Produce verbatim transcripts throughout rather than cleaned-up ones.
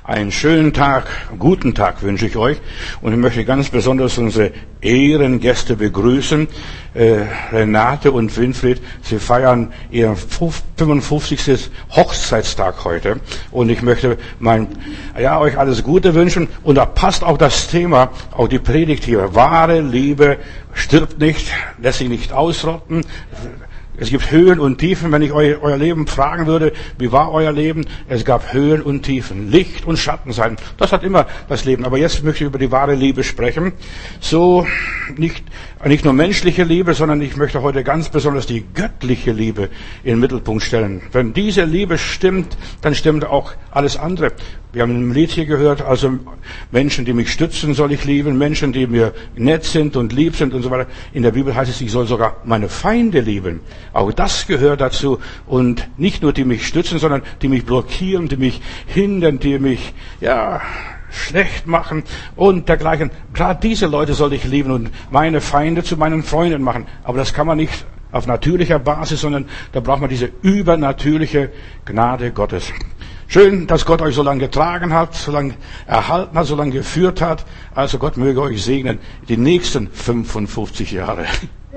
Einen schönen Tag, guten Tag wünsche ich euch. Und ich möchte ganz besonders unsere Ehrengäste begrüßen. Äh, Renate und Winfried, sie feiern ihren fünfundfünfzigsten Hochzeitstag heute. Und ich möchte mein, ja, euch alles Gute wünschen. Und da passt auch das Thema, auch die Predigt hier. Wahre Liebe stirbt nicht, lässt sich nicht ausrotten. Es gibt Höhen und Tiefen. Wenn ich eu, euer Leben fragen würde, wie war euer Leben? Es gab Höhen und Tiefen, Licht und Schattenseiten. Das hat immer das Leben. Aber jetzt möchte ich über die wahre Liebe sprechen. So nicht, nicht nur menschliche Liebe, sondern ich möchte heute ganz besonders die göttliche Liebe in den Mittelpunkt stellen. Wenn diese Liebe stimmt, dann stimmt auch alles andere. Wir haben ein Lied hier gehört, also Menschen, die mich stützen, soll ich lieben, Menschen, die mir nett sind und lieb sind und so weiter. In der Bibel heißt es, ich soll sogar meine Feinde lieben. Auch das gehört dazu. Und nicht nur die mich stützen, sondern die mich blockieren, die mich hindern, die mich, ja, schlecht machen und dergleichen. Gerade diese Leute soll ich lieben und meine Feinde zu meinen Freunden machen. Aber das kann man nicht auf natürlicher Basis, sondern da braucht man diese übernatürliche Gnade Gottes. Schön, dass Gott euch so lange getragen hat, so lange erhalten hat, so lange geführt hat. Also Gott möge euch segnen die nächsten fünfundfünfzig Jahre.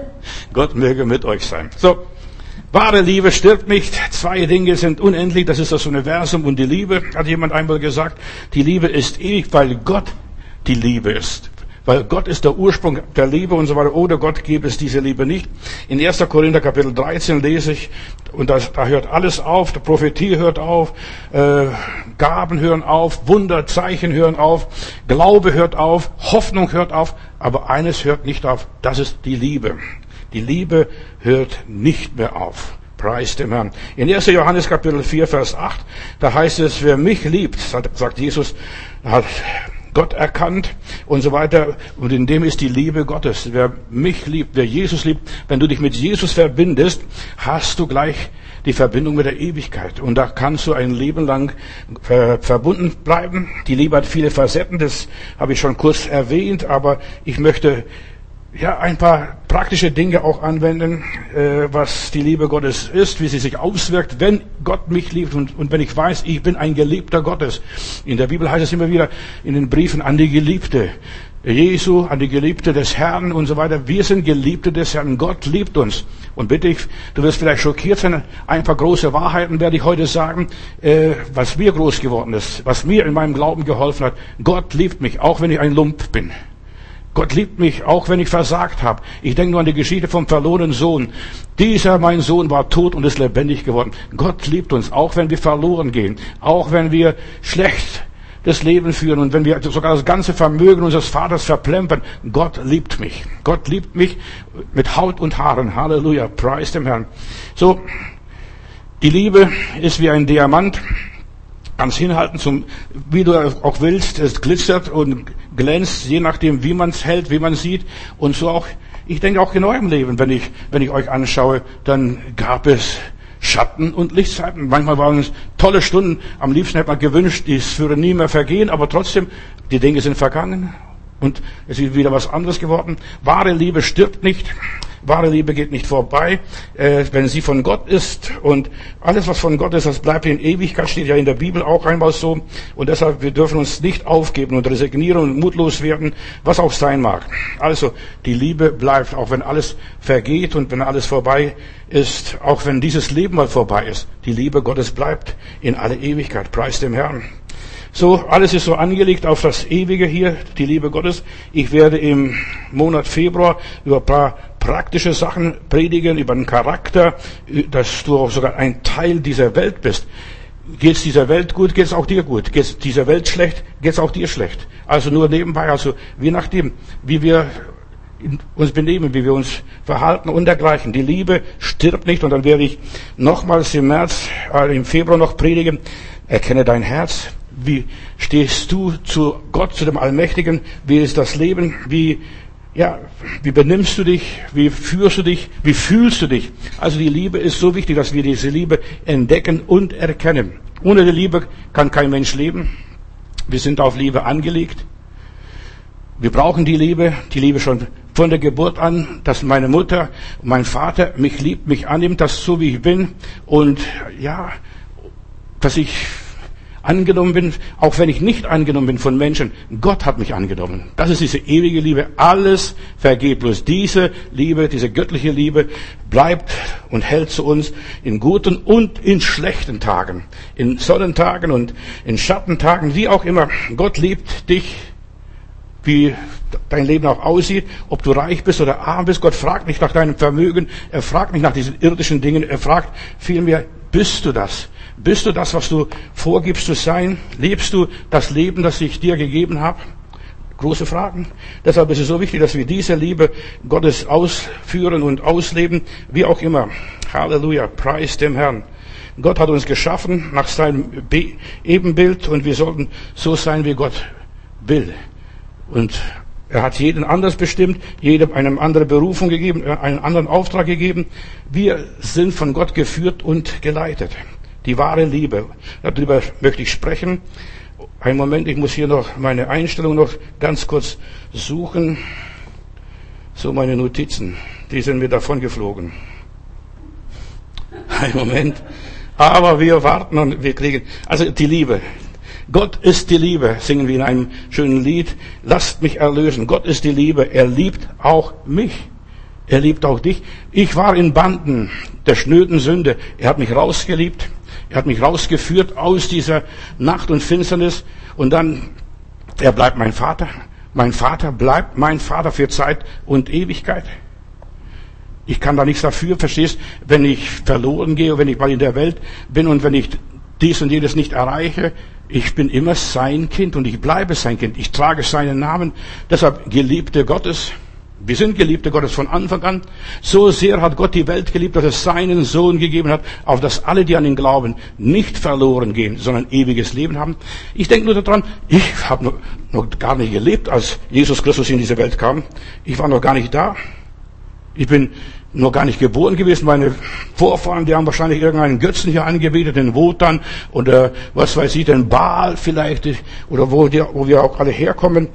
Gott möge mit euch sein. So, wahre Liebe stirbt nicht. Zwei Dinge sind unendlich. Das ist das Universum und die Liebe, hat jemand einmal gesagt. Die Liebe ist ewig, weil Gott die Liebe ist. Weil Gott ist der Ursprung der Liebe und so weiter. Ohne Gott gäbe es diese Liebe nicht. In erster Korinther Kapitel dreizehn lese ich, und das, da hört alles auf, die Prophetie hört auf, äh, Gaben hören auf, Wunder, Zeichen hören auf, Glaube hört auf, Hoffnung hört auf, aber eines hört nicht auf, das ist die Liebe. Die Liebe hört nicht mehr auf. Preis dem Herrn. In erster Johannes Kapitel vier, Vers acht, da heißt es, wer mich liebt, sagt Jesus, hat Gott erkannt und so weiter. Und in dem ist die Liebe Gottes. Wer mich liebt, wer Jesus liebt, wenn du dich mit Jesus verbindest, hast du gleich die Verbindung mit der Ewigkeit. Und da kannst du ein Leben lang ver- verbunden bleiben. Die Liebe hat viele Facetten, das habe ich schon kurz erwähnt, aber ich möchte ja ein paar praktische Dinge auch anwenden, äh, was die Liebe Gottes ist, wie sie sich auswirkt, wenn Gott mich liebt und, und wenn ich weiß, ich bin ein Geliebter Gottes. In der Bibel heißt es immer wieder in den Briefen an die Geliebte Jesu, an die Geliebte des Herrn und so weiter. Wir sind Geliebte des Herrn. Gott liebt uns. Und bitte, ich, du wirst vielleicht schockiert sein, ein paar große Wahrheiten werde ich heute sagen, äh, was mir groß geworden ist, was mir in meinem Glauben geholfen hat. Gott liebt mich, auch wenn ich ein Lump bin. Gott liebt mich, auch wenn ich versagt habe. Ich denke nur an die Geschichte vom verlorenen Sohn. Dieser, mein Sohn, war tot und ist lebendig geworden. Gott liebt uns, auch wenn wir verloren gehen, auch wenn wir schlecht das Leben führen und wenn wir sogar das ganze Vermögen unseres Vaters verplempern. Gott liebt mich. Gott liebt mich mit Haut und Haaren. Halleluja, preis dem Herrn. So, die Liebe ist wie ein Diamant. Kannst hinhalten, zum, wie du auch willst. Es glitzert und glänzt, je nachdem, wie man es hält, wie man sieht. Und so auch, ich denke auch in eurem Leben, wenn ich, wenn ich euch anschaue, dann gab es Schatten und Lichtzeiten. Manchmal waren es tolle Stunden. Am liebsten hätte man gewünscht, dies würde nie mehr vergehen, aber trotzdem, die Dinge sind vergangen und es ist wieder was anderes geworden. Wahre Liebe stirbt nicht. Wahre Liebe geht nicht vorbei, äh, wenn sie von Gott ist. Und alles, was von Gott ist, das bleibt in Ewigkeit, steht ja in der Bibel auch einmal so. Und deshalb, wir dürfen uns nicht aufgeben und resignieren und mutlos werden, was auch sein mag. Also, die Liebe bleibt, auch wenn alles vergeht und wenn alles vorbei ist, auch wenn dieses Leben mal vorbei ist. Die Liebe Gottes bleibt in alle Ewigkeit. Preis dem Herrn. So, alles ist so angelegt auf das Ewige hier, die Liebe Gottes. Ich werde im Monat Februar über ein paar praktische Sachen predigen, über den Charakter, dass du auch sogar ein Teil dieser Welt bist. Geht's dieser Welt gut, geht's auch dir gut. Geht's dieser Welt schlecht, geht's auch dir schlecht. Also nur nebenbei, also je nachdem, wie wir uns benehmen, wie wir uns verhalten und dergleichen. Die Liebe stirbt nicht und dann werde ich nochmals im März, äh, im Februar noch predigen, erkenne dein Herz. Wie stehst du zu Gott, zu dem Allmächtigen? Wie ist das Leben? Wie, ja, wie benimmst du dich? Wie führst du dich? Wie fühlst du dich? Also die Liebe ist so wichtig, dass wir diese Liebe entdecken und erkennen. Ohne die Liebe kann kein Mensch leben. Wir sind auf Liebe angelegt. Wir brauchen die Liebe, die Liebe schon von der Geburt an, dass meine Mutter und mein Vater mich liebt, mich annimmt, das so wie ich bin und ja, dass ich angenommen bin, auch wenn ich nicht angenommen bin von Menschen. Gott hat mich angenommen. Das ist diese ewige Liebe. Alles vergeht. Bloß diese Liebe, diese göttliche Liebe bleibt und hält zu uns in guten und in schlechten Tagen. In Sonnentagen und in Schattentagen, wie auch immer. Gott liebt dich, wie dein Leben auch aussieht, ob du reich bist oder arm bist. Gott fragt nicht nach deinem Vermögen. Er fragt nicht nach diesen irdischen Dingen. Er fragt vielmehr, bist du das? Bist du das, was du vorgibst zu sein? Lebst du das Leben, das ich dir gegeben habe? Große Fragen. Deshalb ist es so wichtig, dass wir diese Liebe Gottes ausführen und ausleben, wie auch immer. Halleluja, preis dem Herrn. Gott hat uns geschaffen nach seinem Ebenbild und wir sollten so sein, wie Gott will. Und er hat jeden anders bestimmt, jedem eine andere Berufung gegeben, einen anderen Auftrag gegeben. Wir sind von Gott geführt und geleitet. Die wahre Liebe. Darüber möchte ich sprechen. Einen Moment, ich muss hier noch meine Einstellung noch ganz kurz suchen. So, meine Notizen, die sind mir davon geflogen. Einen Moment. Aber wir warten und wir kriegen, also die Liebe. Gott ist die Liebe, singen wir in einem schönen Lied. Lasst mich erlösen. Gott ist die Liebe. Er liebt auch mich. Er liebt auch dich. Ich war in Banden der schnöden Sünde. Er hat mich rausgeliebt. Er hat mich rausgeführt aus dieser Nacht und Finsternis. Und dann, er bleibt mein Vater. Mein Vater bleibt mein Vater für Zeit und Ewigkeit. Ich kann da nichts dafür, verstehst? Wenn ich verloren gehe, wenn ich mal in der Welt bin und wenn ich dies und jenes nicht erreiche, ich bin immer sein Kind und ich bleibe sein Kind. Ich trage seinen Namen. Deshalb Geliebte Gottes. Wir sind Geliebte Gottes von Anfang an. So sehr hat Gott die Welt geliebt, dass es seinen Sohn gegeben hat, auf dass alle, die an ihn glauben, nicht verloren gehen, sondern ewiges Leben haben. Ich denke nur daran, ich habe noch, noch gar nicht gelebt, als Jesus Christus in diese Welt kam. Ich war noch gar nicht da. Ich bin noch gar nicht geboren gewesen. Meine Vorfahren, die haben wahrscheinlich irgendeinen Götzen hier angebetet, den Wotan oder was weiß ich, den Baal vielleicht, oder wo, die, wo wir auch alle herkommen.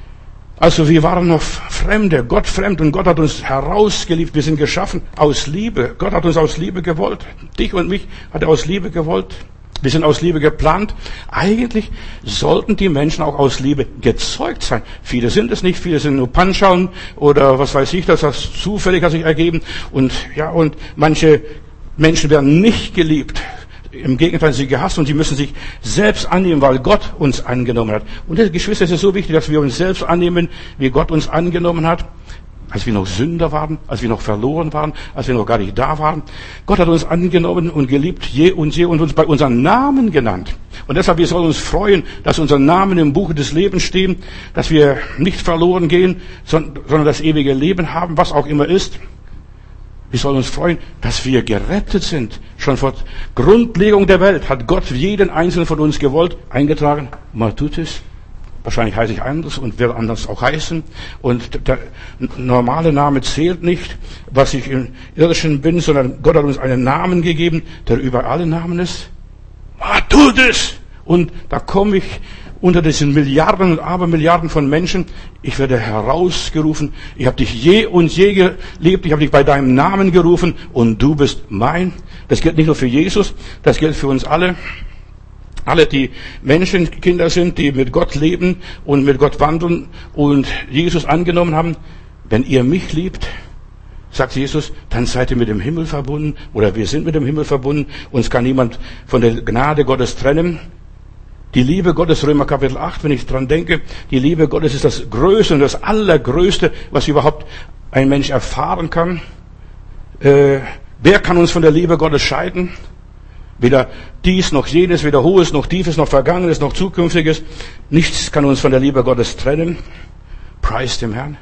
Also wir waren noch Fremde, Gott fremd, und Gott hat uns herausgeliebt. Wir sind geschaffen aus Liebe. Gott hat uns aus Liebe gewollt. Dich und mich hat er aus Liebe gewollt. Wir sind aus Liebe geplant. Eigentlich sollten die Menschen auch aus Liebe gezeugt sein. Viele sind es nicht, viele sind nur Panschauen oder was weiß ich, das hat zufällig hat sich ergeben. Und ja, und manche Menschen werden nicht geliebt. Im Gegenteil, sie gehasst, und sie müssen sich selbst annehmen, weil Gott uns angenommen hat. Und das, Geschwister, es ist so wichtig, dass wir uns selbst annehmen, wie Gott uns angenommen hat, als wir noch Sünder waren, als wir noch verloren waren, als wir noch gar nicht da waren. Gott hat uns angenommen und geliebt, je und je, und uns bei unseren Namen genannt. Und deshalb, wir sollen uns freuen, dass unsere Namen im Buche des Lebens stehen, dass wir nicht verloren gehen, sondern das ewige Leben haben, was auch immer ist. Wir sollen uns freuen, dass wir gerettet sind. Schon vor Grundlegung der Welt hat Gott jeden einzelnen von uns gewollt, eingetragen, Matutis. Wahrscheinlich heiße ich anders und werde anders auch heißen. Und der normale Name zählt nicht, was ich im Irdischen bin, sondern Gott hat uns einen Namen gegeben, der über alle Namen ist. Matutis! Und da komme ich unter diesen Milliarden und Abermilliarden von Menschen. Ich werde herausgerufen. Ich habe dich je und je geliebt. Ich habe dich bei deinem Namen gerufen und du bist mein. Das gilt nicht nur für Jesus, das gilt für uns alle. Alle, die Menschenkinder sind, die mit Gott leben und mit Gott wandeln und Jesus angenommen haben. Wenn ihr mich liebt, sagt Jesus, dann seid ihr mit dem Himmel verbunden, oder wir sind mit dem Himmel verbunden. Uns kann niemand von der Gnade Gottes trennen. Die Liebe Gottes, Römer Kapitel acht, wenn ich dran denke, die Liebe Gottes ist das Größte und das Allergrößte, was überhaupt ein Mensch erfahren kann. Äh, wer kann uns von der Liebe Gottes scheiden? Weder dies noch jenes, weder Hohes noch Tiefes noch Vergangenes noch Zukünftiges. Nichts kann uns von der Liebe Gottes trennen. Preis dem Herrn.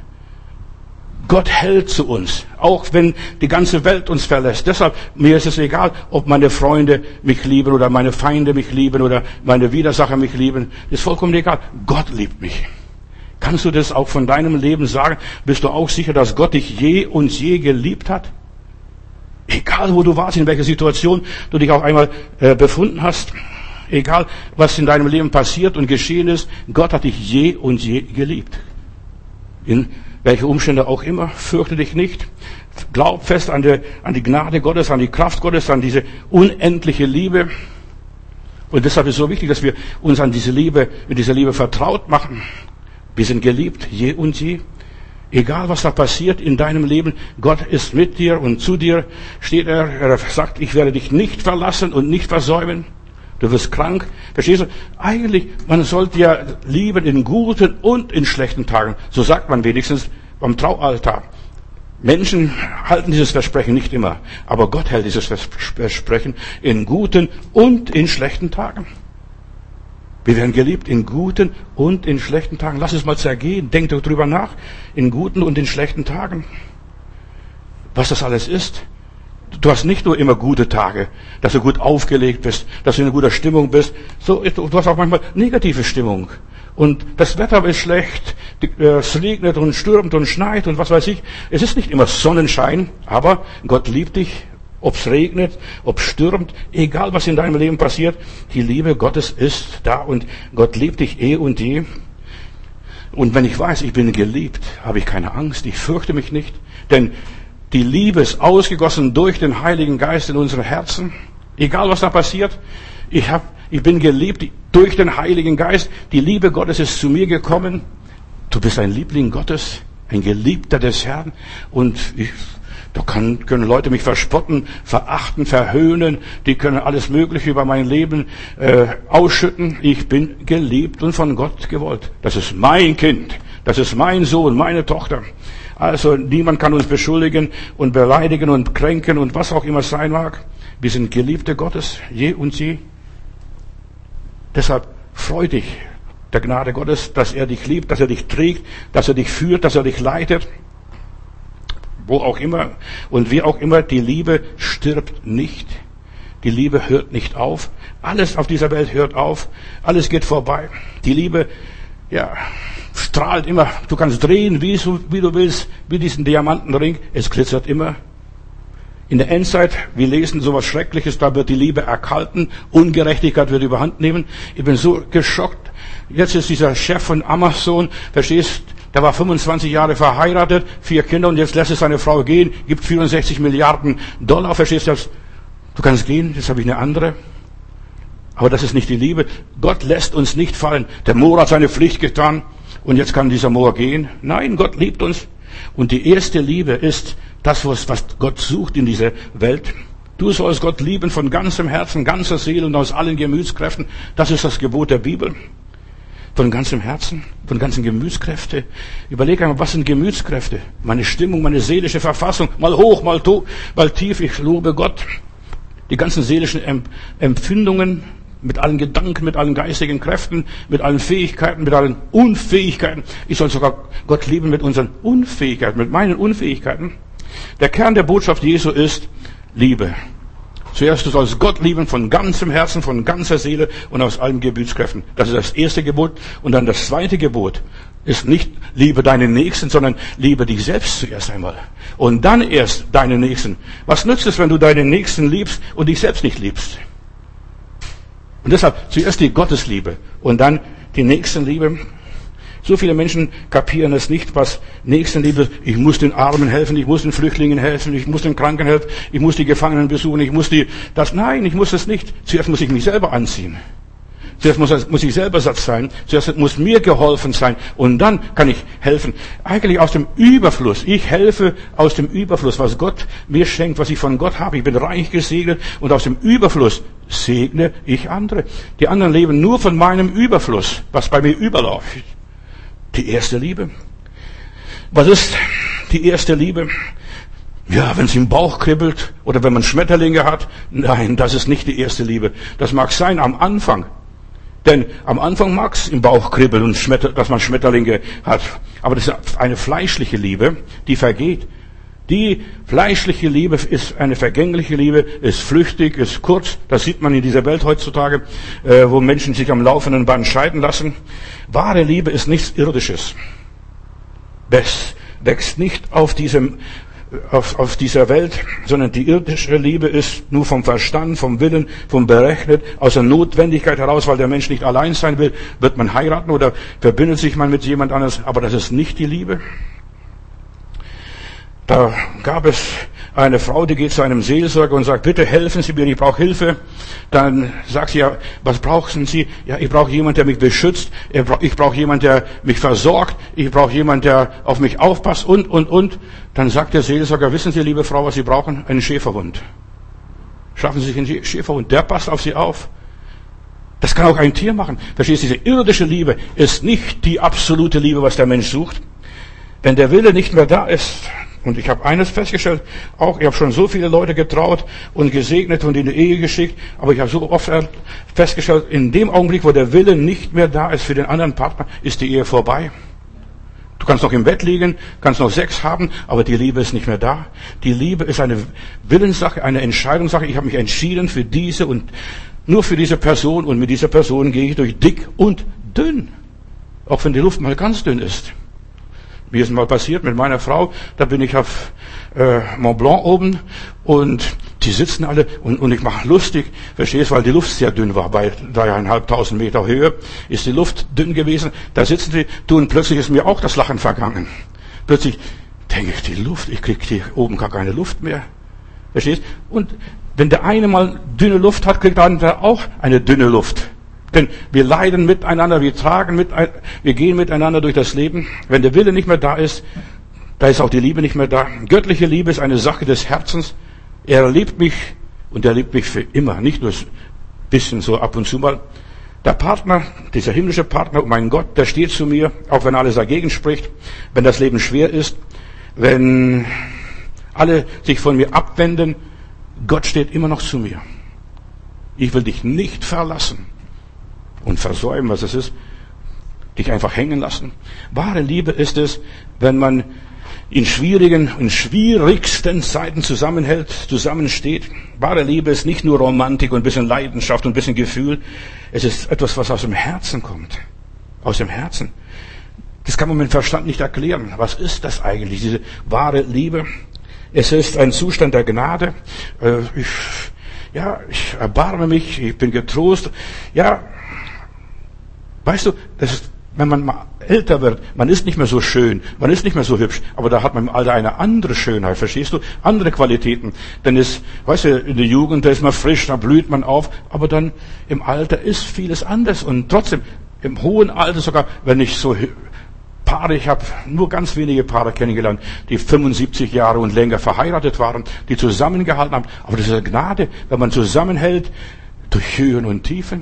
Gott hält zu uns, auch wenn die ganze Welt uns verlässt. Deshalb, mir ist es egal, ob meine Freunde mich lieben oder meine Feinde mich lieben oder meine Widersacher mich lieben. Das ist vollkommen egal. Gott liebt mich. Kannst du das auch von deinem Leben sagen? Bist du auch sicher, dass Gott dich je und je geliebt hat? Egal, wo du warst, in welcher Situation du dich auch einmal äh, befunden hast. Egal, was in deinem Leben passiert und geschehen ist. Gott hat dich je und je geliebt. In welche Umstände auch immer, fürchte dich nicht. Glaub fest an die, an die Gnade Gottes, an die Kraft Gottes, an diese unendliche Liebe. Und deshalb ist es so wichtig, dass wir uns an diese Liebe, mit dieser Liebe vertraut machen. Wir sind geliebt, je und je. Egal, was da passiert in deinem Leben, Gott ist mit dir und zu dir steht er. Er sagt, ich werde dich nicht verlassen und nicht versäumen. Du wirst krank. Verstehst du? Eigentlich, man sollte ja lieben in guten und in schlechten Tagen. So sagt man wenigstens beim Traualtar. Menschen halten dieses Versprechen nicht immer. Aber Gott hält dieses Versprechen in guten und in schlechten Tagen. Wir werden geliebt in guten und in schlechten Tagen. Lass es mal zergehen. Denk darüber nach. In guten und in schlechten Tagen. Was das alles ist. Du hast nicht nur immer gute Tage, dass du gut aufgelegt bist, dass du in guter Stimmung bist. So, du hast auch manchmal negative Stimmung. Und das Wetter ist schlecht. Es regnet und stürmt und schneit und was weiß ich. Es ist nicht immer Sonnenschein, aber Gott liebt dich. Ob es regnet, ob es stürmt, egal was in deinem Leben passiert, die Liebe Gottes ist da und Gott liebt dich eh und je. Und wenn ich weiß, ich bin geliebt, habe ich keine Angst, ich fürchte mich nicht, denn die Liebe ist ausgegossen durch den Heiligen Geist in unsere Herzen. Egal was da passiert, ich, hab, ich bin geliebt durch den Heiligen Geist. Die Liebe Gottes ist zu mir gekommen. Du bist ein Liebling Gottes, ein Geliebter des Herrn und ich Da kann, können Leute mich verspotten, verachten, verhöhnen. Die können alles Mögliche über mein Leben äh, ausschütten. Ich bin geliebt und von Gott gewollt. Das ist mein Kind. Das ist mein Sohn, meine Tochter. Also niemand kann uns beschuldigen und beleidigen und kränken und was auch immer es sein mag. Wir sind Geliebte Gottes, je und je. Deshalb freu dich der Gnade Gottes, dass er dich liebt, dass er dich trägt, dass er dich führt, dass er dich leitet. Wo auch immer und wie auch immer, die Liebe stirbt nicht. Die Liebe hört nicht auf. Alles auf dieser Welt hört auf. Alles geht vorbei. Die Liebe, ja, strahlt immer. Du kannst drehen, wie du, wie du willst, wie diesen Diamantenring. Es glitzert immer. In der Endzeit, wir lesen sowas Schreckliches, da wird die Liebe erkalten. Ungerechtigkeit wird überhand nehmen. Ich bin so geschockt. Jetzt ist dieser Chef von Amazon, verstehst du? Der war fünfundzwanzig Jahre verheiratet, vier Kinder und jetzt lässt es seine Frau gehen, gibt vierundsechzig Milliarden Dollar, verstehst du das? Du kannst gehen, jetzt habe ich eine andere. Aber das ist nicht die Liebe. Gott lässt uns nicht fallen. Der Moor hat seine Pflicht getan und jetzt kann dieser Moor gehen. Nein, Gott liebt uns. Und die erste Liebe ist das, was Gott sucht in dieser Welt. Du sollst Gott lieben von ganzem Herzen, ganzer Seele und aus allen Gemütskräften. Das ist das Gebot der Bibel. Von ganzem Herzen, von ganzen Gemütskräfte. Überleg einmal, was sind Gemütskräfte? Meine Stimmung, meine seelische Verfassung, mal hoch, mal, to- mal tief, ich lobe Gott. Die ganzen seelischen Empfindungen, mit allen Gedanken, mit allen geistigen Kräften, mit allen Fähigkeiten, mit allen Unfähigkeiten. Ich soll sogar Gott lieben mit unseren Unfähigkeiten, mit meinen Unfähigkeiten. Der Kern der Botschaft Jesu ist Liebe. Zuerst, du sollst Gott lieben von ganzem Herzen, von ganzer Seele und aus allen Gemütskräften. Das ist das erste Gebot. Und dann das zweite Gebot ist nicht liebe deinen Nächsten, sondern liebe dich selbst zuerst einmal. Und dann erst deinen Nächsten. Was nützt es, wenn du deinen Nächsten liebst und dich selbst nicht liebst? Und deshalb zuerst die Gottesliebe und dann die Nächstenliebe. So viele Menschen kapieren es nicht, was Nächstenliebe ist. Ich muss den Armen helfen, ich muss den Flüchtlingen helfen, ich muss den Kranken helfen, ich muss die Gefangenen besuchen, ich muss die, das, nein, ich muss es nicht. Zuerst muss ich mich selber anziehen. Zuerst muss, muss ich selber satt sein. Zuerst muss mir geholfen sein. Und dann kann ich helfen. Eigentlich aus dem Überfluss. Ich helfe aus dem Überfluss, was Gott mir schenkt, was ich von Gott habe. Ich bin reich gesegnet und aus dem Überfluss segne ich andere. Die anderen leben nur von meinem Überfluss, was bei mir überläuft. Die erste Liebe. Was ist die erste Liebe? Ja, wenn es im Bauch kribbelt oder wenn man Schmetterlinge hat. Nein, das ist nicht die erste Liebe. Das mag sein am Anfang. Denn am Anfang mag es im Bauch kribbeln und Schmetter, dass man Schmetterlinge hat. Aber das ist eine fleischliche Liebe, die vergeht. Die fleischliche Liebe ist eine vergängliche Liebe, ist flüchtig, ist kurz. Das sieht man in dieser Welt heutzutage, äh, wo Menschen sich am laufenden Band scheiden lassen. Wahre Liebe ist nichts Irdisches. Es wächst nicht auf diesem, auf, auf dieser Welt, sondern die irdische Liebe ist nur vom Verstand, vom Willen, vom Berechnet, aus der Notwendigkeit heraus, weil der Mensch nicht allein sein will, wird man heiraten oder verbindet sich man mit jemand anderes. Aber das ist nicht die Liebe. Da gab es eine Frau, die geht zu einem Seelsorger und sagt, bitte helfen Sie mir, ich brauche Hilfe. Dann sagt sie, ja, was brauchen Sie? Ja, ich brauche jemanden, der mich beschützt. Ich brauche jemanden, der mich versorgt. Ich brauche jemanden, der auf mich aufpasst und, und, und. Dann sagt der Seelsorger, wissen Sie, liebe Frau, was Sie brauchen? Einen Schäferhund. Schaffen Sie sich einen Schäferhund, der passt auf Sie auf. Das kann auch ein Tier machen. Verstehst du, diese irdische Liebe ist nicht die absolute Liebe, was der Mensch sucht. Wenn der Wille nicht mehr da ist, und ich habe eines festgestellt, auch ich habe schon so viele Leute getraut und gesegnet und in die Ehe geschickt, aber ich habe so oft festgestellt, in dem Augenblick, wo der Wille nicht mehr da ist für den anderen Partner, ist die Ehe vorbei. Du kannst noch im Bett liegen, kannst noch Sex haben, aber die Liebe ist nicht mehr da. Die Liebe ist eine Willenssache, eine Entscheidungssache. Ich habe mich entschieden für diese und nur für diese Person und mit dieser Person gehe ich durch dick und dünn. Auch wenn die Luft mal ganz dünn ist. Mir ist mal passiert mit meiner Frau, da bin ich auf äh, Mont Blanc oben und die sitzen alle und, und ich mache lustig, verstehst, weil die Luft sehr dünn war, bei dreieinhalbtausend Meter Höhe ist die Luft dünn gewesen, da sitzen sie, du und plötzlich ist mir auch das Lachen vergangen. Plötzlich denke ich, die Luft, ich krieg hier oben gar keine Luft mehr, verstehst? Und wenn der eine mal dünne Luft hat, kriegt der andere auch eine dünne Luft. Denn wir leiden miteinander, wir tragen mit, wir gehen miteinander durch das Leben. Wenn der Wille nicht mehr da ist, da ist auch die Liebe nicht mehr da. Göttliche Liebe ist eine Sache des Herzens. Er liebt mich und er liebt mich für immer, nicht nur ein bisschen so ab und zu mal. Der Partner, dieser himmlische Partner, mein Gott, der steht zu mir, auch wenn alles dagegen spricht, wenn das Leben schwer ist, wenn alle sich von mir abwenden, Gott steht immer noch zu mir. Ich will dich nicht verlassen. Und versäumen, was es ist, dich einfach hängen lassen. Wahre Liebe ist es, wenn man in schwierigen, in schwierigsten Zeiten zusammenhält, zusammensteht. Wahre Liebe ist nicht nur Romantik und ein bisschen Leidenschaft und ein bisschen Gefühl. Es ist etwas, was aus dem Herzen kommt. Aus dem Herzen. Das kann man mit dem Verstand nicht erklären. Was ist das eigentlich, diese wahre Liebe? Es ist ein Zustand der Gnade. Ich, ja, ich erbarme mich, ich bin getrost. Ja, weißt du, das ist, wenn man mal älter wird, man ist nicht mehr so schön, man ist nicht mehr so hübsch, aber da hat man im Alter eine andere Schönheit, verstehst du? Andere Qualitäten. Denn es, weißt du, in der Jugend, da ist man frisch, da blüht man auf, aber dann im Alter ist vieles anders und trotzdem, im hohen Alter sogar, wenn ich so Paare, ich habe nur ganz wenige Paare kennengelernt, die fünfundsiebzig Jahre und länger verheiratet waren, die zusammengehalten haben, aber das ist eine Gnade, wenn man zusammenhält, durch Höhen und Tiefen.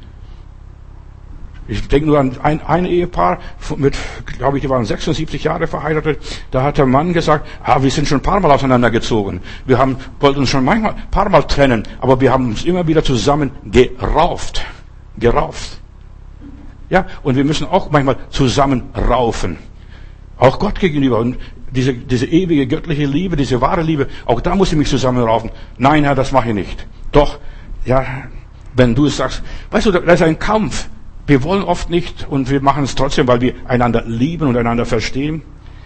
Ich denke nur an ein, ein Ehepaar mit, glaube ich, die waren sechsundsiebzig Jahre verheiratet. Da hat der Mann gesagt, ah, wir sind schon ein paar Mal auseinandergezogen. Wir haben, wollten uns schon manchmal, ein paar Mal trennen, aber wir haben uns immer wieder zusammen gerauft. Gerauft. Ja, und wir müssen auch manchmal zusammen raufen. Auch Gott gegenüber. Und diese, diese ewige göttliche Liebe, diese wahre Liebe, auch da muss ich mich zusammenraufen. Nein, Herr, das mache ich nicht. Doch, ja, wenn du es sagst, weißt du, da ist ein Kampf. Wir wollen oft nicht und wir machen es trotzdem, weil wir einander lieben und einander verstehen.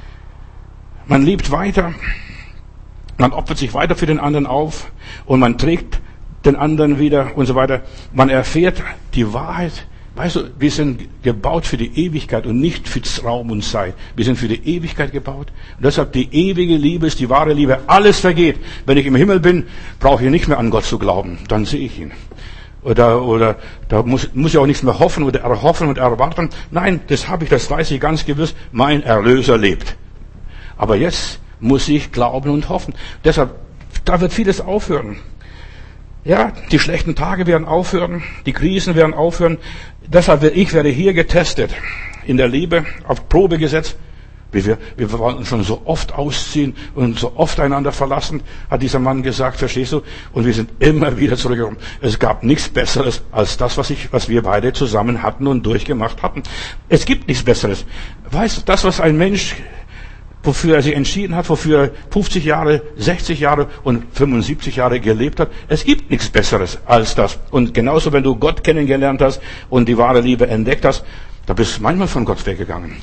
Man liebt weiter, man opfert sich weiter für den anderen auf und man trägt den anderen wieder und so weiter. Man erfährt die Wahrheit. Weißt du, wir sind gebaut für die Ewigkeit und nicht für Raum und Zeit. Wir sind für die Ewigkeit gebaut. Und deshalb die ewige Liebe ist die wahre Liebe. Alles vergeht. Wenn ich im Himmel bin, brauche ich nicht mehr an Gott zu glauben. Dann sehe ich ihn. Oder, oder, da muss, muss ich auch nichts mehr hoffen oder erhoffen und erwarten. Nein, das habe ich, das weiß ich ganz gewiss. Mein Erlöser lebt. Aber jetzt muss ich glauben und hoffen. Deshalb, da wird vieles aufhören. Ja, die schlechten Tage werden aufhören. Die Krisen werden aufhören. Deshalb werde ich werde hier getestet. In der Liebe, auf Probe gesetzt. Wir, wir wollten schon so oft ausziehen und so oft einander verlassen, hat dieser Mann gesagt, verstehst du? Und wir sind immer wieder zurückgekommen. Es gab nichts Besseres als das, was ich, was wir beide zusammen hatten und durchgemacht hatten. Es gibt nichts Besseres. Weißt du, das, was ein Mensch, wofür er sich entschieden hat, wofür er fünfzig Jahre, sechzig Jahre und fünfundsiebzig Jahre gelebt hat, es gibt nichts Besseres als das. Und genauso, wenn du Gott kennengelernt hast und die wahre Liebe entdeckt hast, da bist du manchmal von Gott weggegangen.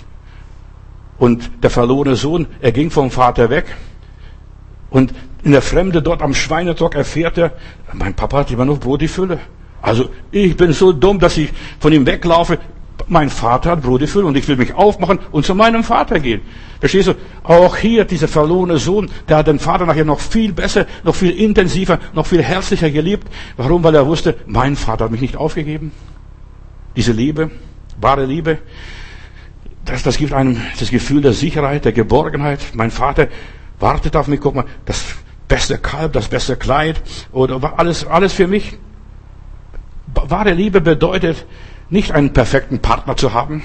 Und der verlorene Sohn, er ging vom Vater weg. Und in der Fremde dort am Schweinetrock erfährt er, mein Papa hat immer noch Brot die Fülle. Also ich bin so dumm, dass ich von ihm weglaufe. mein Vater hat Brot gefüllt und ich will mich aufmachen und zu meinem Vater gehen. Verstehst du? Auch hier dieser verlorene Sohn, der hat den Vater nachher noch viel besser, noch viel intensiver, noch viel herzlicher geliebt. Warum? Weil er wusste, mein Vater hat mich nicht aufgegeben. Diese Liebe, wahre Liebe, das, das gibt einem das Gefühl der Sicherheit, der Geborgenheit. Mein Vater wartet auf mich, guck mal, das beste Kalb, das beste Kleid oder alles, alles für mich. Wahre Liebe bedeutet, nicht einen perfekten Partner zu haben.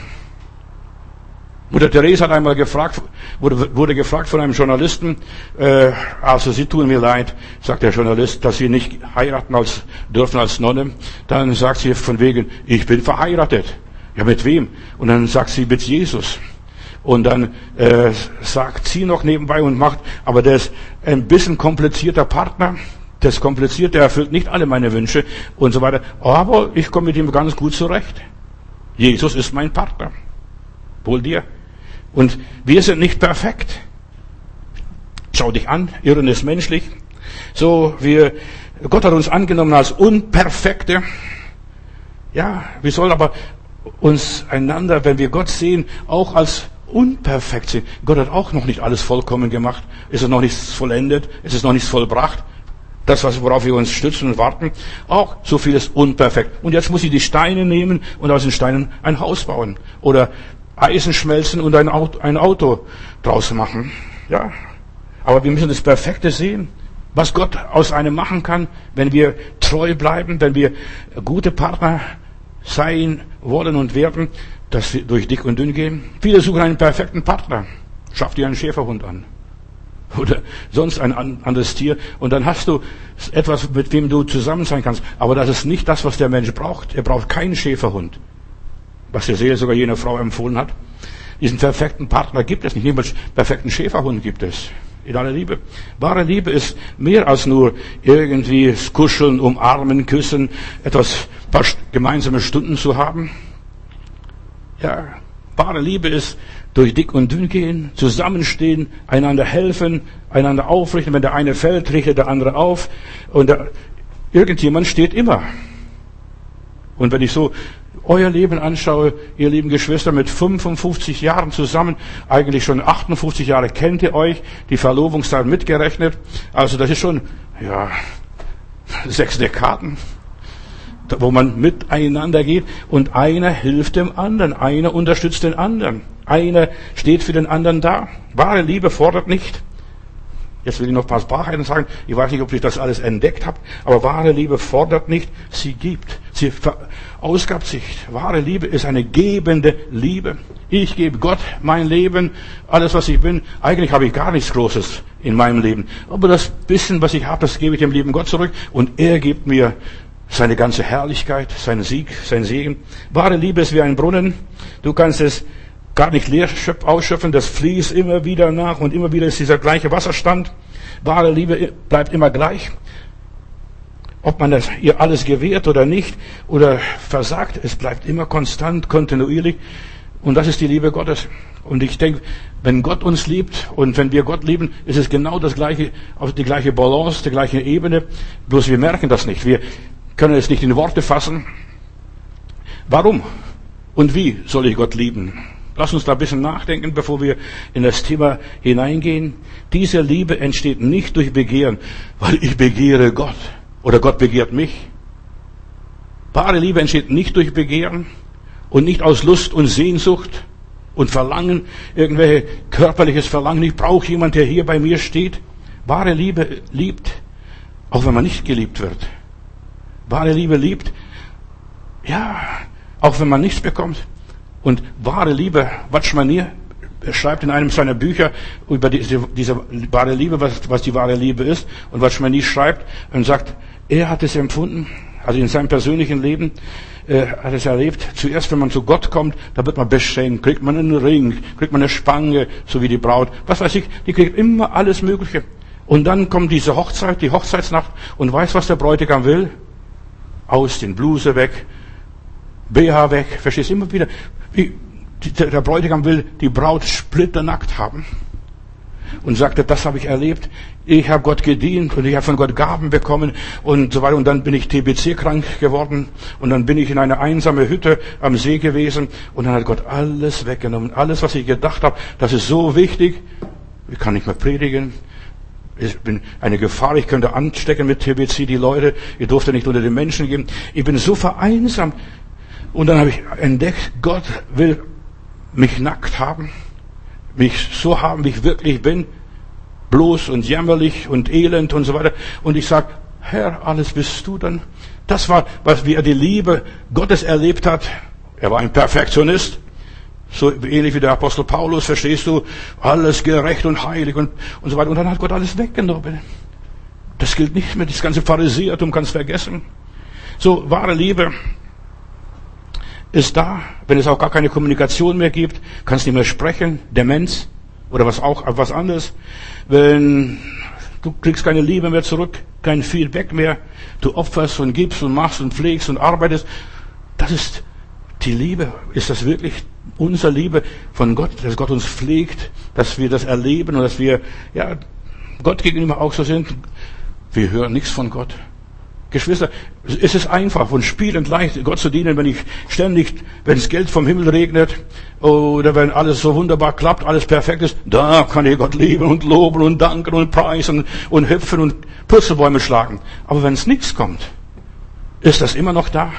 Mutter Teresa hat einmal gefragt, wurde, wurde gefragt von einem Journalisten, äh, also Sie tun mir leid, sagt der Journalist, dass Sie nicht heiraten als, dürfen als Nonne. Dann sagt sie von wegen, ich bin verheiratet. Ja, mit wem? Und dann sagt sie, mit Jesus. Und dann äh, sagt sie noch nebenbei und macht, aber der ist ein bisschen komplizierter Partner. Das ist kompliziert, der erfüllt nicht alle meine Wünsche und so weiter. Aber ich komme mit ihm ganz gut zurecht. Jesus ist mein Partner. Wohl dir. Und wir sind nicht perfekt. Schau dich an, Irren ist menschlich. So, wir, Gott hat uns angenommen als Unperfekte. Ja, wir sollen aber uns einander, wenn wir Gott sehen, auch als unperfekt sehen. Gott hat auch noch nicht alles vollkommen gemacht. Es ist noch nichts vollendet. Es ist noch nichts vollbracht. Das, worauf wir uns stützen und warten, auch so vieles unperfekt. Und jetzt muss ich die Steine nehmen und aus den Steinen ein Haus bauen. Oder Eisen schmelzen und ein Auto, ein Auto draus machen. Ja. Aber wir müssen das Perfekte sehen. Was Gott aus einem machen kann, wenn wir treu bleiben, wenn wir gute Partner sein wollen und werden, dass wir durch dick und dünn gehen. Viele suchen einen perfekten Partner. Schaff dir einen Schäferhund an. Oder sonst ein anderes Tier. Und dann hast du etwas, mit wem du zusammen sein kannst. Aber das ist nicht das, was der Mensch braucht. Er braucht keinen Schäferhund. Was der Seele sogar jener Frau empfohlen hat. Diesen perfekten Partner gibt es nicht. Nicht mal perfekten Schäferhund gibt es. In aller Liebe. Wahre Liebe ist mehr als nur irgendwie kuscheln, umarmen, küssen, etwas, paar gemeinsame Stunden zu haben. Ja, wahre Liebe ist durch dick und dünn gehen, zusammenstehen, einander helfen, einander aufrichten. Wenn der eine fällt, richtet der andere auf. Und der, irgendjemand steht immer. Und wenn ich so euer Leben anschaue, ihr lieben Geschwister, mit fünfundfünfzig Jahren zusammen, eigentlich schon achtundfünfzig Jahre kennt ihr euch, die Verlobungszeit mitgerechnet. Also das ist schon, ja, sechs Dekaden, wo man miteinander geht und einer hilft dem anderen, einer unterstützt den anderen, einer steht für den anderen da. Wahre Liebe fordert nicht. Jetzt will ich noch ein paar Wahrheiten sagen. Ich weiß nicht, ob ich das alles entdeckt habe, aber wahre Liebe fordert nicht, sie gibt. Sie verausgabt sich. Wahre Liebe ist eine gebende Liebe. Ich gebe Gott mein Leben, alles was ich bin. Eigentlich habe ich gar nichts Großes in meinem Leben. Aber das bisschen, was ich habe, das gebe ich dem lieben Gott zurück und er gibt mir seine ganze Herrlichkeit, seinen Sieg, seinen Segen. Wahre Liebe ist wie ein Brunnen. Du kannst es gar nicht leer ausschöpfen, das fließt immer wieder nach und immer wieder ist dieser gleiche Wasserstand. Wahre Liebe bleibt immer gleich. Ob man das ihr alles gewährt oder nicht oder versagt, es bleibt immer konstant, kontinuierlich. Und das ist die Liebe Gottes. Und ich denke, wenn Gott uns liebt und wenn wir Gott lieben, ist es genau das gleiche, auf die gleiche Balance, die gleiche Ebene. Bloß wir merken das nicht. Wir können es nicht in Worte fassen. Warum und wie soll ich Gott lieben? Lass uns da ein bisschen nachdenken, bevor wir in das Thema hineingehen. Diese Liebe entsteht nicht durch Begehren, weil ich begehre Gott oder Gott begehrt mich. Wahre Liebe entsteht nicht durch Begehren und nicht aus Lust und Sehnsucht und Verlangen, irgendwelche körperliches Verlangen. Ich brauche jemanden, der hier bei mir steht. Wahre Liebe liebt, auch wenn man nicht geliebt wird. Wahre Liebe liebt, ja, auch wenn man nichts bekommt. Und wahre Liebe, Watchmanier schreibt in einem seiner Bücher über diese, diese wahre Liebe, was, was die wahre Liebe ist. Und Watchmanier schreibt und sagt, er hat es empfunden, also in seinem persönlichen Leben, äh, hat es erlebt. Zuerst, wenn man zu Gott kommt, da wird man beschenkt, kriegt man einen Ring, kriegt man eine Spange, so wie die Braut. Was weiß ich, die kriegt immer alles Mögliche. Und dann kommt diese Hochzeit, die Hochzeitsnacht, und weiß, was der Bräutigam will? Aus den Bluse weg, B H weg, verstehst du, immer wieder. Wie, der Bräutigam will die Braut splitternackt haben. und sagte, das habe ich erlebt. Ich habe Gott gedient und ich habe von Gott Gaben bekommen und so weiter. Und dann bin ich T B C krank geworden und dann bin ich in eine einsame Hütte am See gewesen und dann hat Gott alles weggenommen. Alles, was ich gedacht habe, das ist so wichtig. Ich kann nicht mehr predigen. Ich bin eine Gefahr, ich könnte anstecken mit T B C die Leute. Ich durfte nicht unter den Menschen gehen. Ich bin so vereinsamt. Und dann habe ich entdeckt, Gott will mich nackt haben, mich so haben, wie ich wirklich bin, bloß und jämmerlich und elend und so weiter. Und ich sage, Herr, alles bist du dann. Das war, was wie er die Liebe Gottes erlebt hat. Er war ein Perfektionist, so ähnlich wie der Apostel Paulus, verstehst du, alles gerecht und heilig und, und so weiter. Und dann hat Gott alles weggenommen. Das gilt nicht mehr, das ganze Pharisäertum kannst vergessen. So, wahre Liebe ist da, wenn es auch gar keine Kommunikation mehr gibt, kannst nicht mehr sprechen, Demenz oder was auch, was anderes. Wenn du kriegst keine Liebe mehr zurück, kein Feedback mehr, du opferst und gibst und machst und pflegst und arbeitest, das ist die Liebe. Ist das wirklich unsere Liebe von Gott, dass Gott uns pflegt, dass wir das erleben und dass wir, ja, Gott gegenüber auch so sind? Wir hören nichts von Gott. Geschwister, es ist einfach und spielend leicht, Gott zu dienen, wenn ich ständig, wenn das Geld vom Himmel regnet oder wenn alles so wunderbar klappt, alles perfekt ist, da kann ich Gott lieben und loben und danken und preisen und hüpfen und Purzelbäume schlagen. Aber wenn es nichts kommt, ist das immer noch da?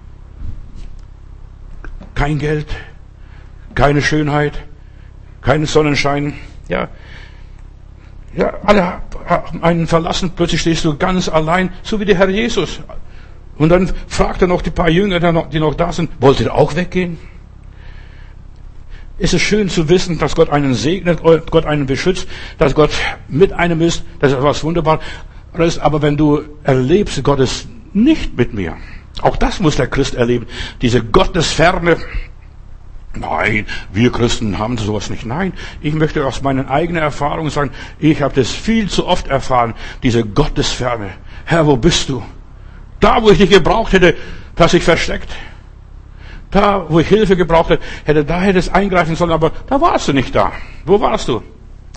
Kein Geld, keine Schönheit, kein Sonnenschein, ja. Ja, alle haben einen verlassen, plötzlich stehst du ganz allein, so wie der Herr Jesus. Und dann fragt er noch die paar Jünger, die noch da sind, wollt ihr auch weggehen? Es ist schön zu wissen, dass Gott einen segnet, Gott einen beschützt, dass Gott mit einem ist, das ist etwas Wunderbares. Aber wenn du erlebst, Gott ist nicht mit mir, auch das muss der Christ erleben, diese Gottesferne. Nein, wir Christen haben sowas nicht. Nein, ich möchte aus meinen eigenen Erfahrungen sagen, ich habe das viel zu oft erfahren, diese Gottesferne. Herr, wo bist du? Da, wo ich dich gebraucht hätte, da hast du dich versteckt. Da, wo ich Hilfe gebraucht hätte, hätte da hätte es eingreifen sollen, aber da warst du nicht da. Wo warst du?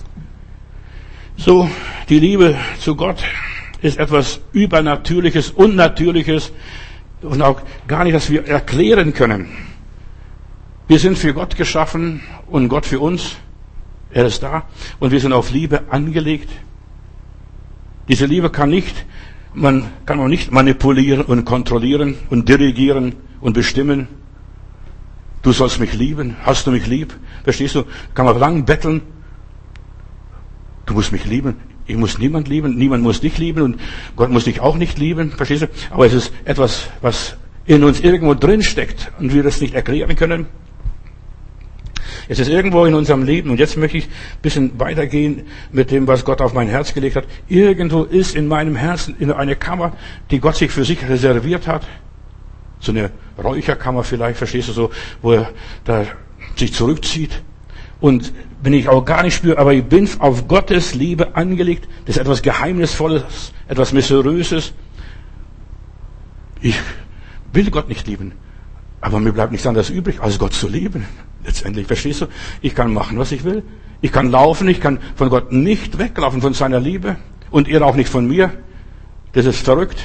So, die Liebe zu Gott ist etwas Übernatürliches, Unnatürliches und auch gar nicht, dass wir erklären können. Wir sind für Gott geschaffen und Gott für uns. Er ist da und wir sind auf Liebe angelegt. Diese Liebe kann nicht, man kann man nicht manipulieren und kontrollieren und dirigieren und bestimmen. Du sollst mich lieben. Hast du mich lieb? Verstehst du? Kann man lang betteln. Du musst mich lieben. Ich muss niemand lieben. Niemand muss dich lieben und Gott muss dich auch nicht lieben. Verstehst du? Aber es ist etwas, was in uns irgendwo drin steckt und wir das nicht erklären können. Es ist irgendwo in unserem Leben, und jetzt möchte ich ein bisschen weitergehen mit dem, was Gott auf mein Herz gelegt hat. Irgendwo ist in meinem Herzen in eine Kammer, die Gott sich für sich reserviert hat. So eine Räucherkammer vielleicht, verstehst du so, wo er da sich zurückzieht. Und wenn ich auch gar nicht spüre, aber ich bin auf Gottes Liebe angelegt. Das ist etwas Geheimnisvolles, etwas Mysteriöses. Ich will Gott nicht lieben. Aber mir bleibt nichts anderes übrig, als Gott zu lieben. Letztendlich, verstehst du? Ich kann machen, was ich will. Ich kann laufen, ich kann von Gott nicht weglaufen, von seiner Liebe. Und ihr auch nicht von mir. Das ist verrückt.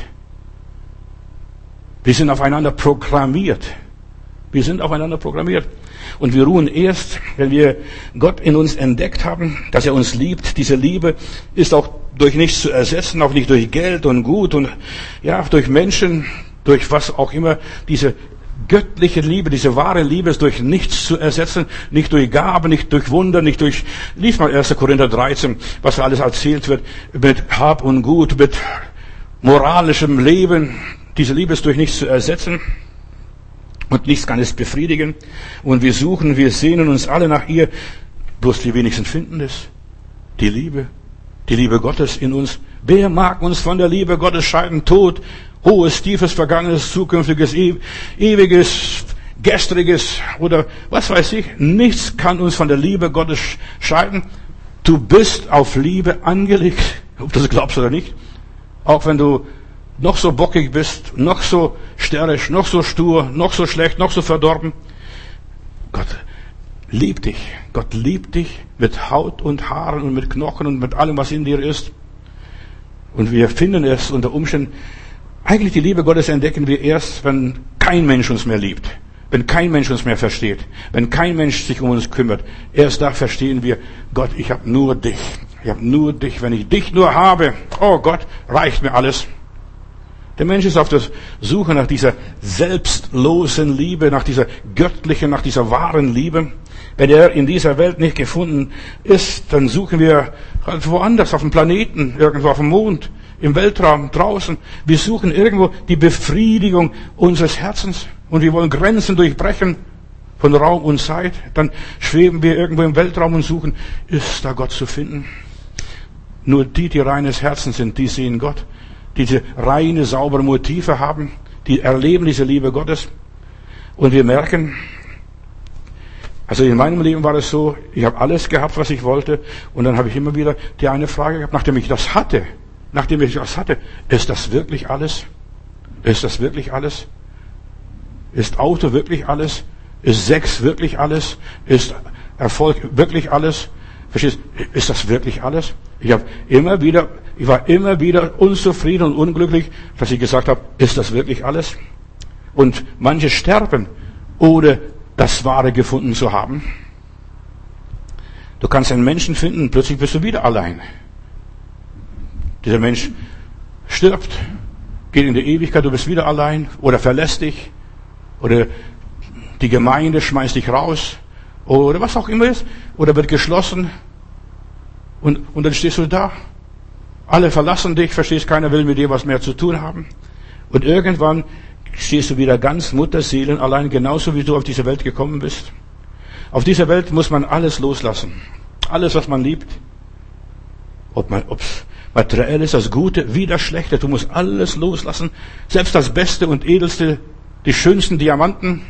Wir sind aufeinander programmiert. Wir sind aufeinander programmiert. Und wir ruhen erst, wenn wir Gott in uns entdeckt haben, dass er uns liebt. Diese Liebe ist auch durch nichts zu ersetzen, auch nicht durch Geld und Gut und ja, durch Menschen, durch was auch immer. Diese göttliche Liebe, diese wahre Liebe ist durch nichts zu ersetzen, nicht durch Gaben, nicht durch Wunder, nicht durch, lies mal erster Korinther dreizehn, was da alles erzählt wird, mit Hab und Gut, mit moralischem Leben. Diese Liebe ist durch nichts zu ersetzen und nichts kann es befriedigen. Und wir suchen, wir sehnen uns alle nach ihr, bloß die wenigsten finden es. Die Liebe, die Liebe Gottes in uns. Wer mag uns von der Liebe Gottes scheiden? Tod, hohes, tiefes, vergangenes, zukünftiges, ewiges, gestriges oder was weiß ich. Nichts kann uns von der Liebe Gottes scheiden. Du bist auf Liebe angelegt, ob du das glaubst oder nicht. Auch wenn du noch so bockig bist, noch so störrisch, noch so stur, noch so schlecht, noch so verdorben. Gott liebt dich. Gott liebt dich mit Haut und Haaren und mit Knochen und mit allem, was in dir ist. Und wir finden es unter Umständen, eigentlich die Liebe Gottes entdecken wir erst, wenn kein Mensch uns mehr liebt. Wenn kein Mensch uns mehr versteht. Wenn kein Mensch sich um uns kümmert. Erst da verstehen wir, Gott, ich habe nur dich. Ich habe nur dich. Wenn ich dich nur habe, oh Gott, reicht mir alles. Der Mensch ist auf der Suche nach dieser selbstlosen Liebe, nach dieser göttlichen, nach dieser wahren Liebe. Wenn er in dieser Welt nicht gefunden ist, dann suchen wir halt woanders, auf dem Planeten, irgendwo auf dem Mond, im Weltraum, draußen. Wir suchen irgendwo die Befriedigung unseres Herzens und wir wollen Grenzen durchbrechen von Raum und Zeit. Dann schweben wir irgendwo im Weltraum und suchen, ist da Gott zu finden? Nur die, die reines Herzen sind, die sehen Gott. Die diese reine, saubere Motive haben, die erleben diese Liebe Gottes. Und wir merken, also in meinem Leben war es so, ich habe alles gehabt, was ich wollte. Und dann habe ich immer wieder die eine Frage gehabt, nachdem ich das hatte, nachdem ich das hatte, ist das wirklich alles? Ist das wirklich alles? Ist Auto wirklich alles? Ist Sex wirklich alles? Ist Erfolg wirklich alles? Verstehst du? Ist das wirklich alles? Ich habe immer wieder, ich war immer wieder unzufrieden und unglücklich, dass ich gesagt habe, ist das wirklich alles? Und manche sterben, ohne das Wahre gefunden zu haben. Du kannst einen Menschen finden, plötzlich bist du wieder allein. Dieser Mensch stirbt, geht in die Ewigkeit, du bist wieder allein oder verlässt dich oder die Gemeinde schmeißt dich raus oder was auch immer ist oder wird geschlossen und, und dann stehst du da. Alle verlassen dich, verstehst, keiner will mit dir was mehr zu tun haben und irgendwann stehst du wieder ganz Mutterseelen allein, genauso wie du auf diese Welt gekommen bist. Auf dieser Welt muss man alles loslassen. Alles, was man liebt. Ob man, ob's materiell ist, das Gute, wie das Schlechte. Du musst alles loslassen. Selbst das Beste und Edelste, die schönsten Diamanten,